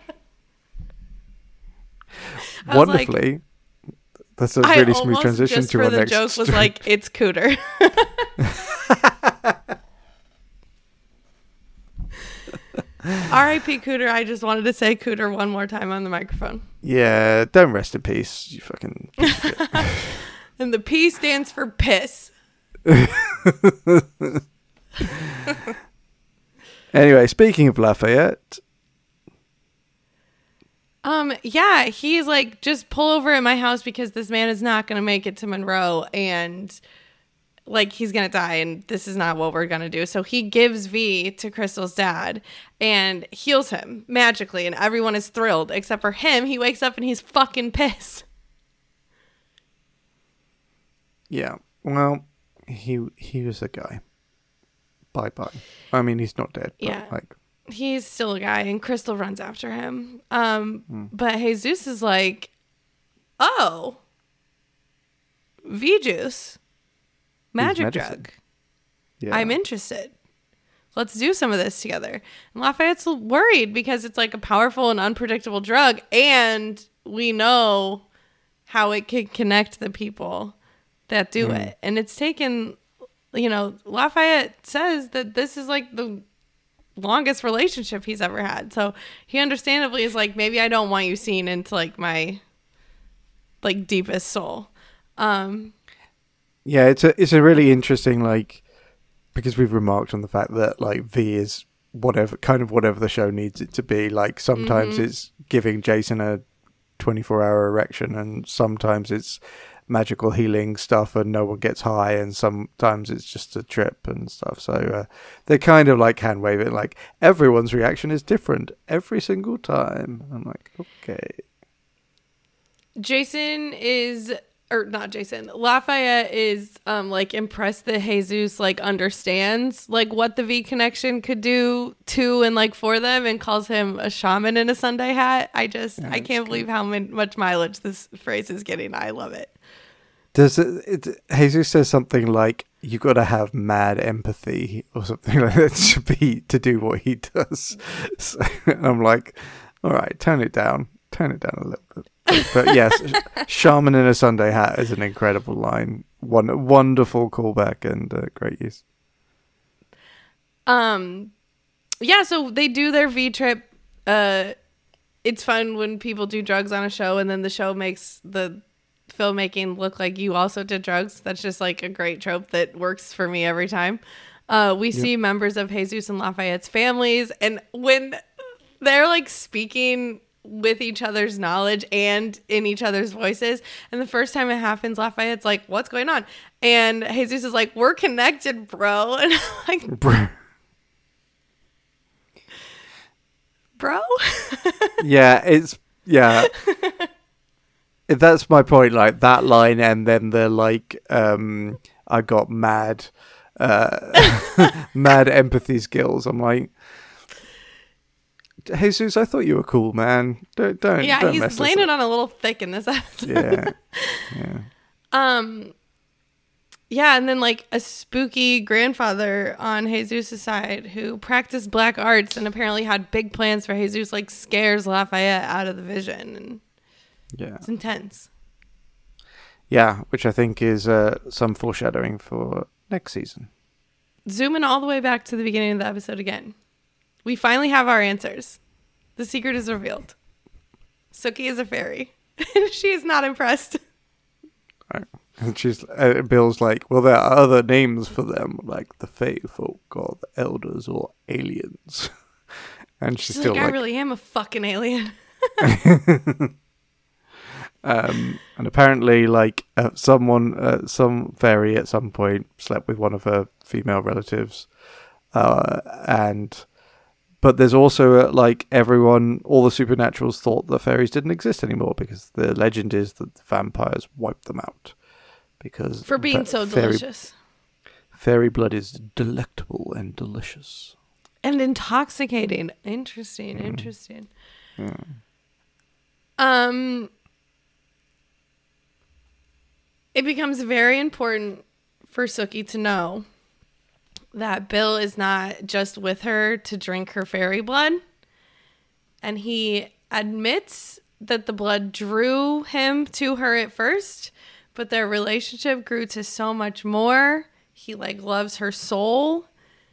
I was like- Wonderfully, that's a I really smooth almost transition just to for our the next. joke was story. like it's Cooter. R I P Cooter. I just wanted to say Cooter one more time on the microphone. Yeah, don't rest in peace, you fucking. And the P stands for piss. Anyway, speaking of Lafayette, Um, yeah, he's like, just pull over at my house because this man is not going to make it to Monroe and like he's going to die and this is not what we're going to do. So he gives V to Crystal's dad and heals him magically and everyone is thrilled except for him. He wakes up and he's fucking pissed. yeah. Well, he he was a guy. Bye bye. I mean, he's not dead. But Yeah. Like, He's still a guy and Crystal runs after him. Um, Hmm. but Jesus is like, oh, V juice, magic medicine. drug. yeah. I'm interested. Let's do some of this together. And Lafayette's worried because it's like a powerful and unpredictable drug. And we know how it can connect the people that do Mm. it. And it's taken, you know, Lafayette says that this is like the longest relationship he's ever had. So he understandably is like, maybe I don't want you seen into like my like deepest soul. Um, Yeah, it's a it's a really interesting, like, because we've remarked on the fact that like V is whatever kind of whatever the show needs it to be. Like sometimes Mm-hmm. it's giving Jason a twenty-four hour erection, and sometimes it's magical healing stuff and no one gets high, and sometimes it's just a trip and stuff. So uh, they kind of like hand wave it, like everyone's reaction is different every single time. I'm like, okay. Jason is or not Jason, Lafayette is um like impressed that Jesus like understands like what the V connection could do to and like for them, and calls him a shaman in a Sunday hat. I just Yeah, I can't believe good. how min- much mileage this phrase is getting. I love it. Does it, it? Jesus says something like, "You got to have mad empathy" or something like that to be to do what he does. So, and I'm like, all right, tone it down, tone it down a little bit. But, but yes, shaman in a Sunday hat is an incredible line. One wonderful callback and uh, great use. Um, yeah. So they do their V trip. Uh, it's fun when people do drugs on a show, and then the show makes the filmmaking look like you also did drugs. That's just like a great trope that works for me every time. Uh, we yep. see members of Jesus and Lafayette's families, and when they're like speaking with each other's knowledge and in each other's voices, and the first time it happens, Lafayette's like, "What's going on?" And Jesus is like, "We're connected, bro." And I'm like, bro, bro? Yeah, it's yeah. That's my point. Like that line, and then the like, um, I got mad, uh, mad empathy skills. I'm like, Jesus, I thought you were cool, man. Don't don't. Yeah, don't he's mess laying us it up. on a little thick in this episode. Yeah, yeah. Um, yeah, and then like a spooky grandfather on Jesus' side who practiced black arts and apparently had big plans for Jesus, like scares Lafayette out of the vision, and Yeah, it's intense. Yeah, which I think is uh, some foreshadowing for next season. Zooming all the way back to the beginning of the episode again. We finally have our answers. The secret is revealed. Sookie is a fairy. She is not impressed. Right. And she's uh, Bill's like, well, there are other names for them, like the Fae folk or the Elders or aliens. And she's, She's still like, like, I really am a fucking alien. um, and apparently, like uh, someone, uh, some fairy at some point slept with one of her female relatives, uh, and. But there's also, uh, like, everyone, all the supernaturals thought the fairies didn't exist anymore because the legend is that the vampires wiped them out. Because For being fa- so fairy, delicious. Fairy blood is delectable and delicious. And intoxicating. Interesting, mm. interesting. Mm. Um, it becomes very important for Sookie to know that Bill is not just with her to drink her fairy blood. And he admits that the blood drew him to her at first, but their relationship grew to so much more. He like loves her soul.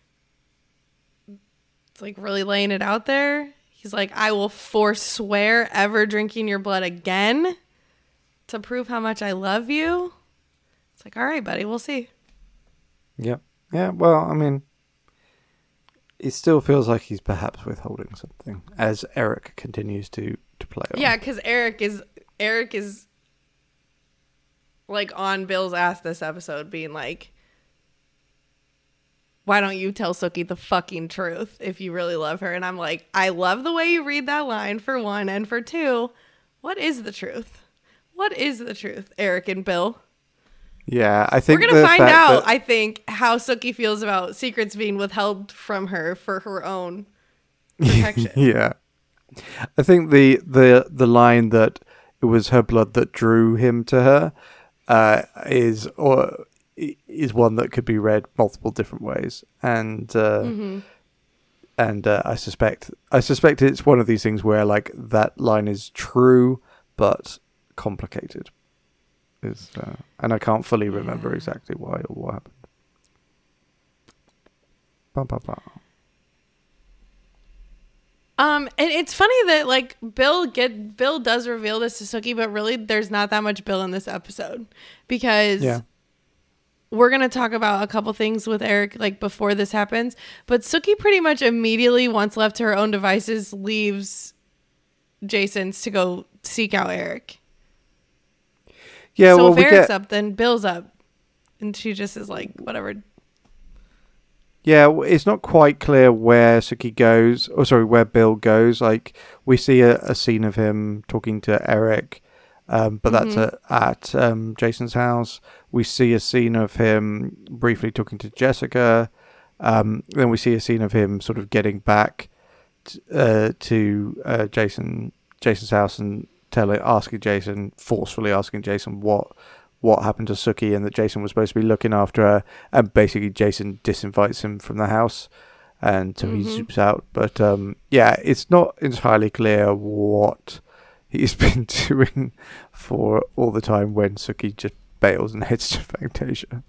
It's like really laying it out there. He's like, I will forswear ever drinking your blood again to prove how much I love you. It's like, all right, buddy, we'll see. Yep. Yeah, well, I mean, it still feels like he's perhaps withholding something as Eric continues to, to play on. Yeah, because Eric is Eric is like on Bill's ass this episode, being like, why don't you tell Sookie the fucking truth if you really love her? And I'm like, I love the way you read that line, for one, and for two, what is the truth? What is the truth, Eric and Bill? Yeah, I think we're gonna find out. That... I think how Sookie feels about secrets being withheld from her for her own protection. Yeah, I think the the the line that it was her blood that drew him to her uh, is or is one that could be read multiple different ways, and uh, mm-hmm. and uh, I suspect I suspect it's one of these things where like that line is true but complicated. Is, uh, and I can't fully remember yeah. exactly why or what happened. Bum, bum, bum. Um, and it's funny that like Bill get Bill does reveal this to Sookie, but really there's not that much Bill in this episode because yeah. we're gonna talk about a couple things with Eric like before this happens. But Sookie pretty much immediately, once left to her own devices, leaves Jason's to go seek out Eric. Yeah, so well, if we Eric's get... up, then Bill's up. And she just is like, whatever. Yeah, it's not quite clear where Sookie goes, or sorry, where Bill goes. Like, we see a, a scene of him talking to Eric, Um, but Mm-hmm. that's at, at um, Jason's house. We see a scene of him briefly talking to Jessica. Um, then we see a scene of him sort of getting back t- uh, to uh, Jason Jason's house and telling, asking Jason, forcefully asking Jason what what happened to Sookie and that Jason was supposed to be looking after her. And basically, Jason disinvites him from the house, and so Mm-hmm. he zoops out. But um, yeah, it's not entirely clear what he's been doing for all the time when Sookie just bails and heads to Fantasia.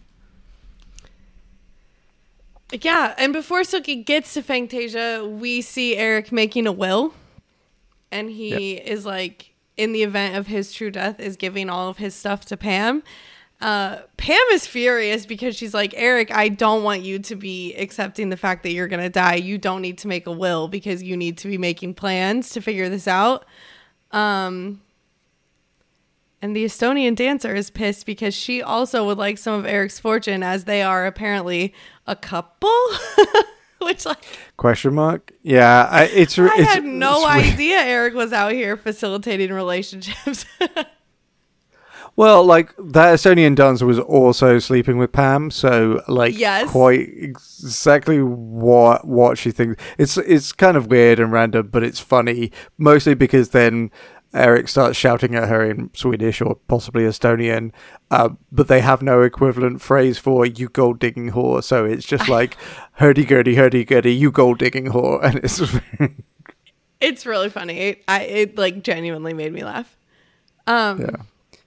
Yeah, and before Sookie gets to Fantasia, we see Eric making a will, and he is like, in the event of his true death, is giving all of his stuff to Pam. Uh, Pam is furious because she's like, Eric, I don't want you to be accepting the fact that you're gonna die. You don't need to make a will because you need to be making plans to figure this out. Um, and the Estonian dancer is pissed because she also would like some of Eric's fortune, as they are apparently a couple. Which, like, Question mark? Yeah, I, it's. I it's, had no it's weird. idea Eric was out here facilitating relationships. Well, like that Estonian dancer was also sleeping with Pam, so like Yes. quite exactly what what she thinks. It's it's kind of weird and random, but it's funny mostly because then Eric starts shouting at her in Swedish or possibly Estonian, uh, but they have no equivalent phrase for "you gold digging whore," so it's just like "hurdy gurdy hurdy gurdy, you gold digging whore," and it's It's really funny. It, I it like genuinely made me laugh. Um, yeah.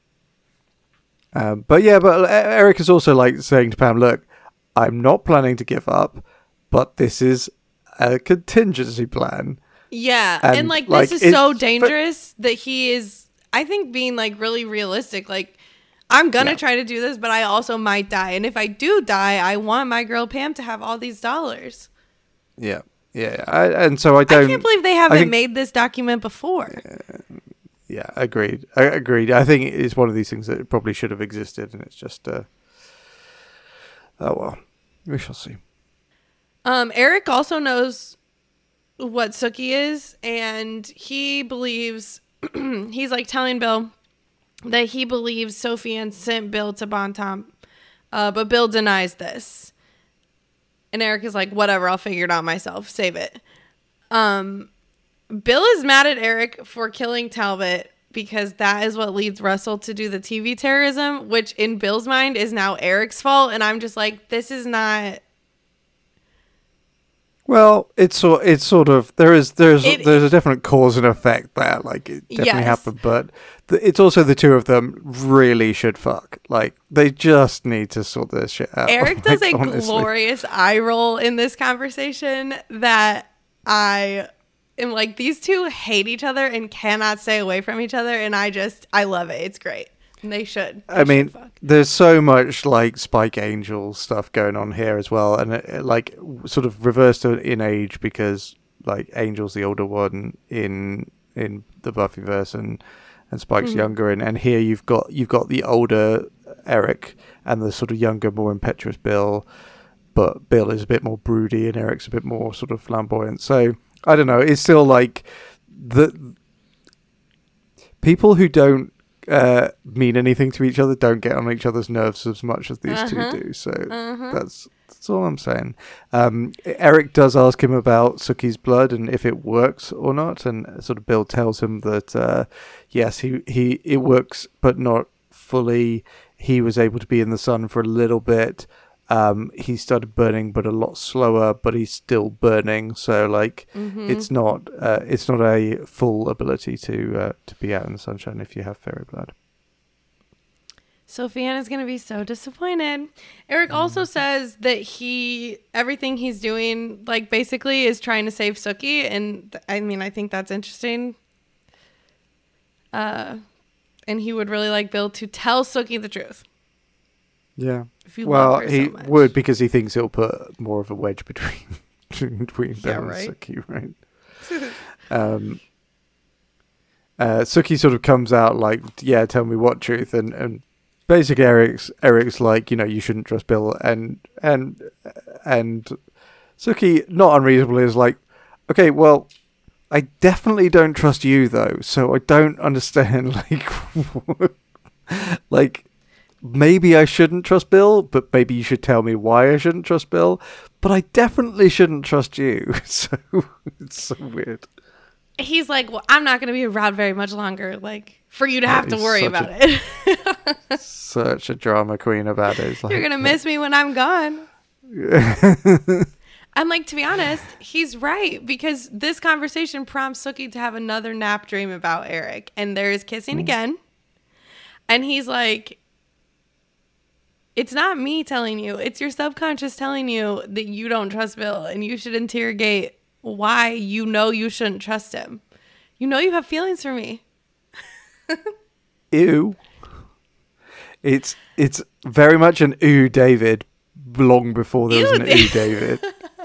Um, but yeah, but Eric is also like saying to Pam, look, I'm not planning to give up, but this is a contingency plan. Yeah, and, And, like, like, this is so it's- dangerous that he is, I think, being like really realistic. Like, I'm gonna Yeah. try to do this, but I also might die. And if I do die, I want my girl Pam to have all these dollars. Yeah, yeah. I, and so I don't. I can't believe they haven't think- made this document before. Yeah, agreed. I agreed. I think it's one of these things that probably should have existed, and it's just. Uh, oh well, we shall see. Um, Eric also knows what Sookie is, and he believes he's like telling Bill that he believes Sophie Ann sent Bill to Bontemps, uh, but Bill denies this. And Eric is like, whatever, I'll figure it out myself. Save it. Um, Bill is mad at Eric for killing Talbot because that is what leads Russell to do the T V terrorism, which in Bill's mind is now Eric's fault. And I'm just like, this is not... Well, it's sort it's sort of there is there's It- there's a definite cause and effect there. Like it definitely Yes. happened, but th- it's also the two of them really should fuck. Like they just need to sort this shit out. Eric does like, a honestly. glorious eye roll in this conversation that I am like, these two hate each other and cannot stay away from each other. And I just, I love it. It's great. And they should. They I mean, should fuck. there's so much like Spike Angel stuff going on here as well, and it, it, like sort of reversed in age because like Angel's the older one in in the Buffyverse, and and Spike's Mm-hmm. younger, and, and here you've got you've got the older Eric and the sort of younger, more impetuous Bill, but Bill is a bit more broody and Eric's a bit more sort of flamboyant. So I don't know. It's still like the people who don't. Uh, mean anything to each other don't get on each other's nerves as much as these Uh-huh. two do. So Uh-huh. that's that's all I'm saying. Um, Eric does ask him about Sookie's blood and if it works or not, and sort of Bill tells him that uh, yes, he he it works, but not fully. He was able to be in the sun for a little bit. Um, he started burning, but a lot slower. But he's still burning, so like Mm-hmm. it's not uh, it's not a full ability to uh, to be out in the sunshine if you have fairy blood. Sophie Ann is going to be so disappointed. Eric also says that he, everything he's doing, like basically is trying to save Sookie. And th- I mean, I think that's interesting. Uh, and he would really like Bill to tell Sookie the truth. Yeah. If you Well, love her he so much. would because he thinks it'll put more of a wedge between between Yeah, Bill right. and Sookie, right? um, uh, Sookie sort of comes out like, "Yeah, tell me what truth," and and basically Eric's Eric's like, you know, you shouldn't trust Bill, and and and Sookie, not unreasonably, is like, okay, well, I definitely don't trust you though, so I don't understand. Like, like maybe I shouldn't trust Bill, but maybe you should tell me why I shouldn't trust Bill. But I definitely shouldn't trust you. So it's so weird. He's like, well, I'm not going to be around very much longer, like, for you to have to worry about a, it. Such a drama queen about it. Like, you're going to miss me when I'm gone. And, like, to be honest, he's right, because this conversation prompts Sookie to have another nap dream about Eric. And there is kissing mm. again. And he's like, it's not me telling you. It's your subconscious telling you that you don't trust Bill. And you should interrogate why you know you shouldn't trust him. You know you have feelings for me. Ew. It's it's very much an ew David long before there was an ew David.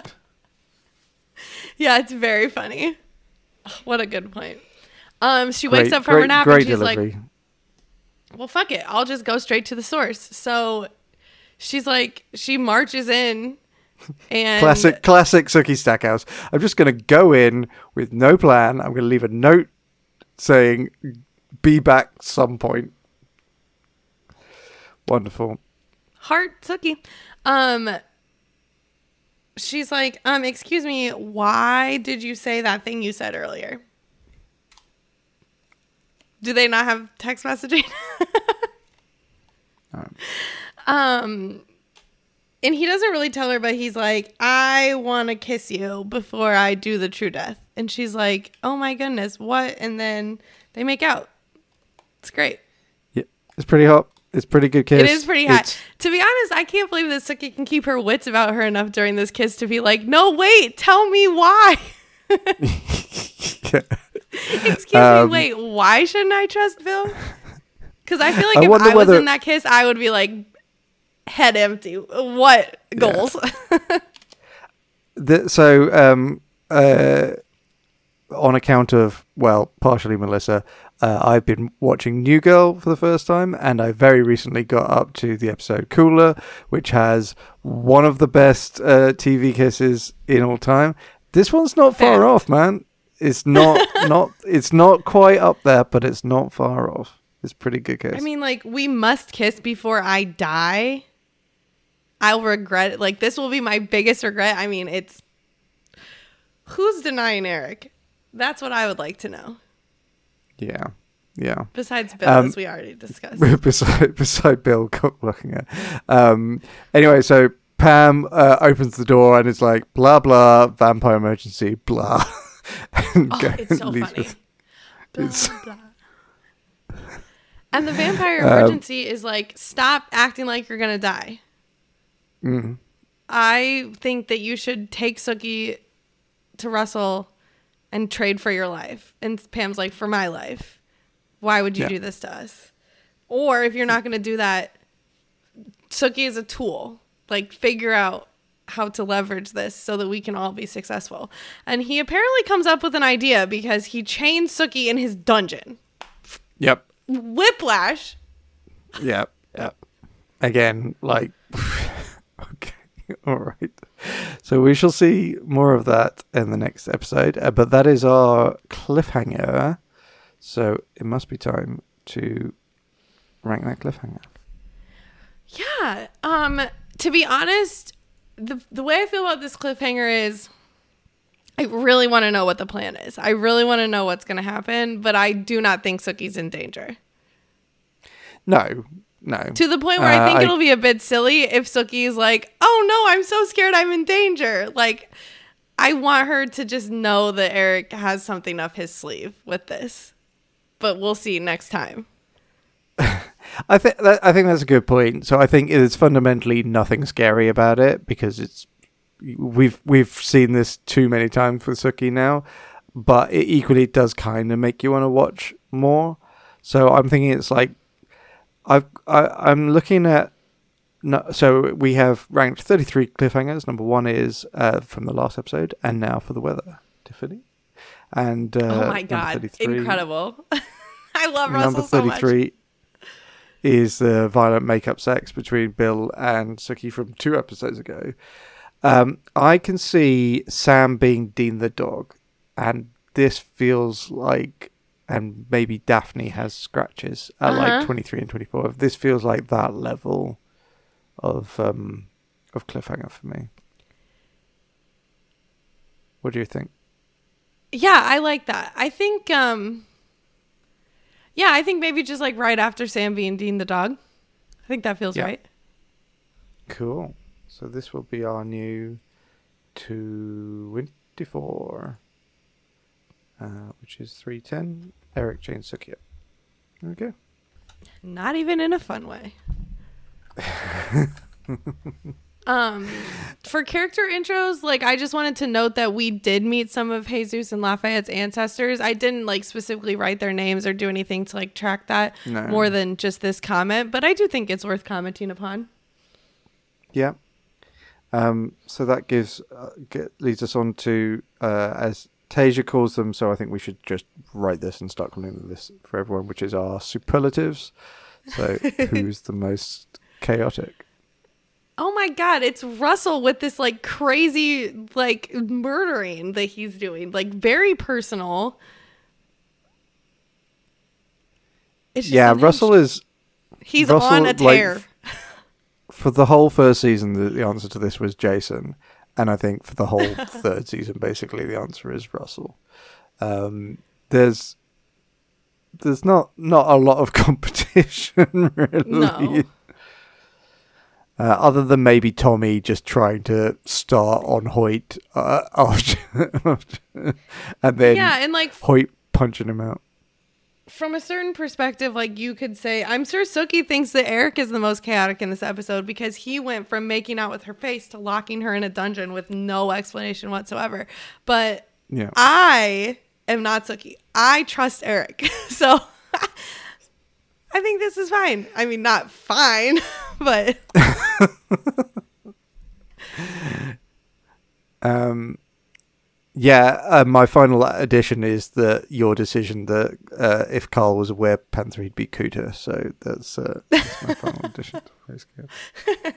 Yeah, it's very funny. What a good point. Um, she great, wakes up from great, her nap great and she's delivery. like, well, fuck it. I'll just go straight to the source. So she's like, she marches in. And classic classic Sookie Stackhouse. I'm just going to go in with no plan. I'm going to leave a note saying be back some point. Wonderful. Heart Sookie. Um she's like, um excuse me, why did you say that thing you said earlier? Do they not have text messaging? um. um And he doesn't really tell her, but he's like, I want to kiss you before I do the true death. And she's like, oh my goodness, what? And then they make out. It's great. Yeah, it's pretty hot. It's pretty good kiss. It is pretty hot. It's... To be honest, I can't believe that Sookie can keep her wits about her enough during this kiss to be like, no, wait, tell me why. Yeah. Excuse um, me, wait, why shouldn't I trust Bill? Because I feel like I if I was whether... in that kiss, I would be like, head empty. What goals? Yeah. the, so, um, uh, on account of, well, partially Melissa, uh, I've been watching New Girl for the first time, and I very recently got up to the episode Cooler, which has one of the best uh, T V kisses in all time. This one's not far Fact. off, man. It's not, not, it's not quite up there, but it's not far off. It's a pretty good kiss. I mean, like, we must kiss before I die. I'll regret it. Like, this will be my biggest regret. I mean, it's... Who's denying Eric? That's what I would like to know. Yeah. Yeah. Besides Bill, um, as we already discussed. Beside, beside Bill, looking at. Um, anyway, so Pam uh, opens the door and is like, blah, blah, vampire emergency, blah. And oh, go, it's so funny. With, blah, it's, blah. And the vampire emergency um, is like, stop acting like you're going to die. Mm. I think that you should take Sookie to Russell and trade for your life. And Pam's like, for my life. Why would you yeah. do this to us? Or if you're not going to do that, Sookie is a tool. Like, figure out how to leverage this so that we can all be successful. And he apparently comes up with an idea because he chains Sookie in his dungeon. Yep. Whiplash. Yep. Yep. Again, like... Okay, all right. So we shall see more of that in the next episode. Uh, but that is our cliffhanger. So it must be time to rank that cliffhanger. Yeah. Um. To be honest, the the way I feel about this cliffhanger is, I really want to know what the plan is. I really want to know what's going to happen. But I do not think Sookie's in danger. No. No. To the point where uh, I think I, it'll be a bit silly if Sookie is like, oh no, I'm so scared I'm in danger. Like, I want her to just know that Eric has something up his sleeve with this. But we'll see next time. I think that, I think that's a good point. So I think there's fundamentally nothing scary about it because it's we've we've seen this too many times with Sookie now, but it equally does kind of make you want to watch more. So I'm thinking it's like I've, I, I'm looking at, no, so we have ranked thirty-three cliffhangers. Number one is uh, from the last episode, and now for the weather, Tiffany. And uh, oh my god, incredible! I love Russell number thirty-three so much. Is the violent makeup sex between Bill and Sookie from two episodes ago. Um, I can see Sam being Dean the dog, and this feels like, and maybe Daphne has scratches at Uh-huh. like twenty-three and twenty-four. This feels like that level of um of cliffhanger for me. What do you think? Yeah, I like that. I think, um, yeah, I think maybe just like right after Sam being Dean the dog. I think that feels Yeah. right. Cool. So this will be our new twenty-four, uh, which is three ten. Eric Jane Sukia. There we go. Not even in a fun way. um, for character intros, like I just wanted to note that we did meet some of Jesus and Lafayette's ancestors. I didn't like specifically write their names or do anything to like track that No. more than just this comment, but I do think it's worth commenting upon. Yeah. Um, so that gives uh, get, leads us on to uh, as Tasia calls them. So I think we should just write this and start calling them this for everyone, which is our superlatives. So who's the most chaotic? Oh my God, it's Russell with this like crazy like murdering that he's doing, like very personal. It's just Yeah, unhinged. Russell is He's Russell, on a like, tear. for the whole first season. The, the answer to this was Jason, and I think for the whole third season, basically the answer is Russell. Um, there's there's not not a lot of competition really. No. Uh, other than maybe Tommy just trying to start on Hoyt uh, after, and then Yeah, and like Hoyt punching him out. from a certain perspective, like you could say, I'm sure Sookie thinks that Eric is the most chaotic in this episode because he went from making out with her face to locking her in a dungeon with no explanation whatsoever. But Yeah. I am not Sookie. I trust Eric. So I think this is fine. I mean, not fine, but Um, yeah, uh, my final addition is that your decision that uh, if Carl was a werepanther, he'd be Cooter. So that's, uh, that's my final addition to Face Chaos.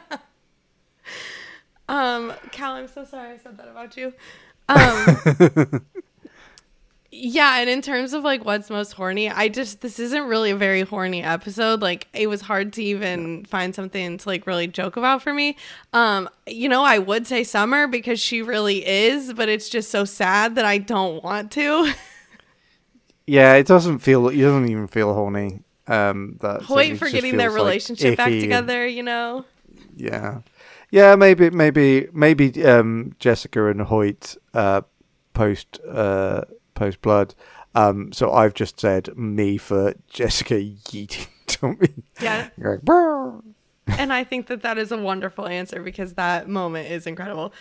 um, Cal, I'm so sorry I said that about you. Um, yeah, and in terms of like what's most horny, I just this isn't really a very horny episode. Like it was hard to even find something to like really joke about for me. Um, you know, I would say Summer because she really is, but it's just so sad that I don't want to. Yeah, it doesn't feel. It doesn't even feel horny. Um, that Hoyt it for just getting their feels, like, relationship back icky and- together, you know. Yeah, yeah, maybe, maybe, maybe um, Jessica and Hoyt uh, post uh, post blood. Um, so I've just said me for Jessica yeeting Tommy. Yeah. Going, "Brr." And I think that that is a wonderful answer because that moment is incredible.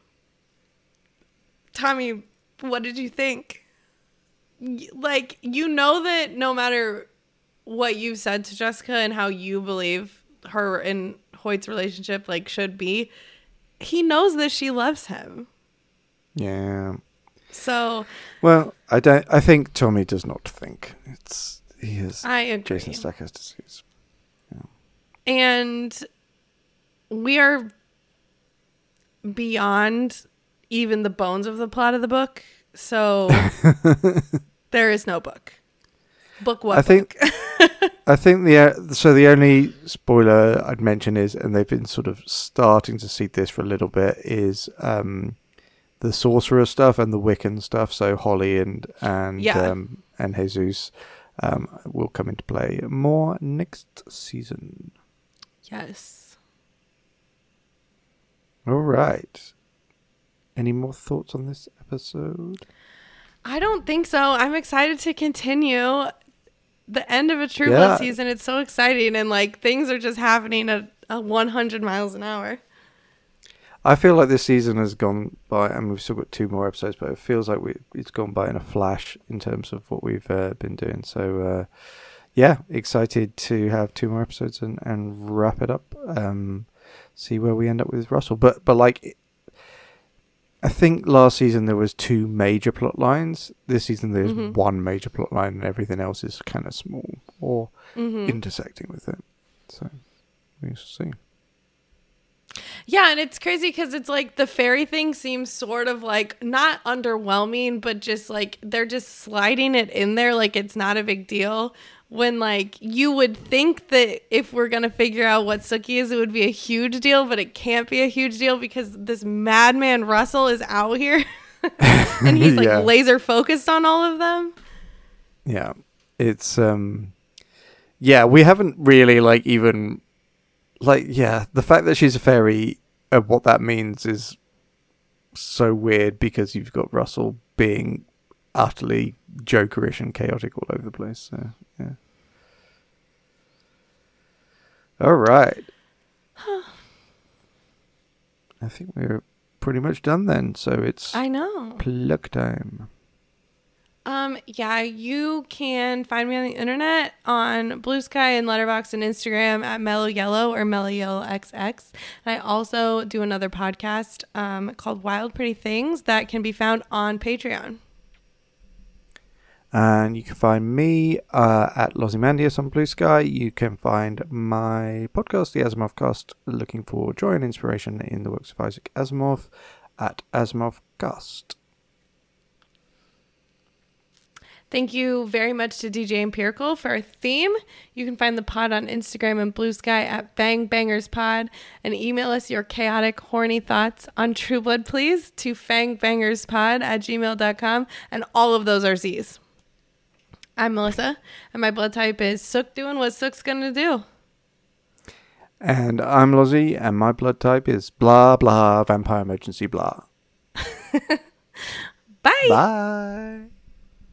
Tommy, what did you think? Y- Like, you know that no matter what you've said to Jessica and how you believe her and Hoyt's relationship like should be, he knows that she loves him. Yeah. So Well, I don't. I think Tommy does not think it's he is I agree. Jason Stacker's disease. And we are beyond even the bones of the plot of the book. So there is no book. Book what? I think. book? I think the uh, so the only spoiler I'd mention is, and they've been sort of starting to seed this for a little bit, is um, the sorcerer stuff and the Wiccan stuff. So Holly and and Yeah. um, and Jesus um, will come into play more next season. Yes. All right. Any more thoughts on this episode? I don't think so. I'm excited to continue the end of a True Yeah. Blood season. It's so exciting, and like things are just happening at uh, one hundred miles an hour. I feel like this season has gone by, and we've still got two more episodes, but it feels like we it's gone by in a flash in terms of what we've uh, been doing. So, uh, yeah, excited to have two more episodes and, and wrap it up. Um, see where we end up with Russell. But but like, I think last season there was two major plot lines. This season there's Mhm. one major plot line, and everything else is kind of small or hmm intersecting with it. So we shall see. Yeah, and it's crazy because it's like the fairy thing seems sort of like not underwhelming, but just like they're just sliding it in there like it's not a big deal. When like you would think that if we're going to figure out what Sookie is, it would be a huge deal, but it can't be a huge deal because this madman Russell is out here and he's like Yeah. laser focused on all of them. Yeah. It's, um, yeah, we haven't really like even, like, yeah, the fact that she's a fairy and what that means is so weird because you've got Russell being utterly jokerish and chaotic all over the place. So, yeah. All right. I think we're pretty much done then. So it's I know. plug time. Um, yeah, you can find me on the internet on Blue Sky and Letterboxd and Instagram at Mellow Yellow or Mellow Yellow X X. And I also do another podcast um, called Wild Pretty Things that can be found on Patreon. And you can find me uh, at Lozimandius on Blue Sky. You can find my podcast, The Asimov Cast, looking for joy and inspiration in the works of Isaac Asimov at Asimov Cast. Thank you very much to D J Empirical for our theme. You can find the pod on Instagram and Blue Sky at Bang Bangers Pod, and email us your chaotic, horny thoughts on True Blood, please, to fangbangerspod at gmail dot com, and all of those are Z's. I'm Melissa, and my blood type is Sook doing what Sook's gonna do. And I'm Lozzie, and my blood type is blah blah vampire emergency blah. Bye. Bye.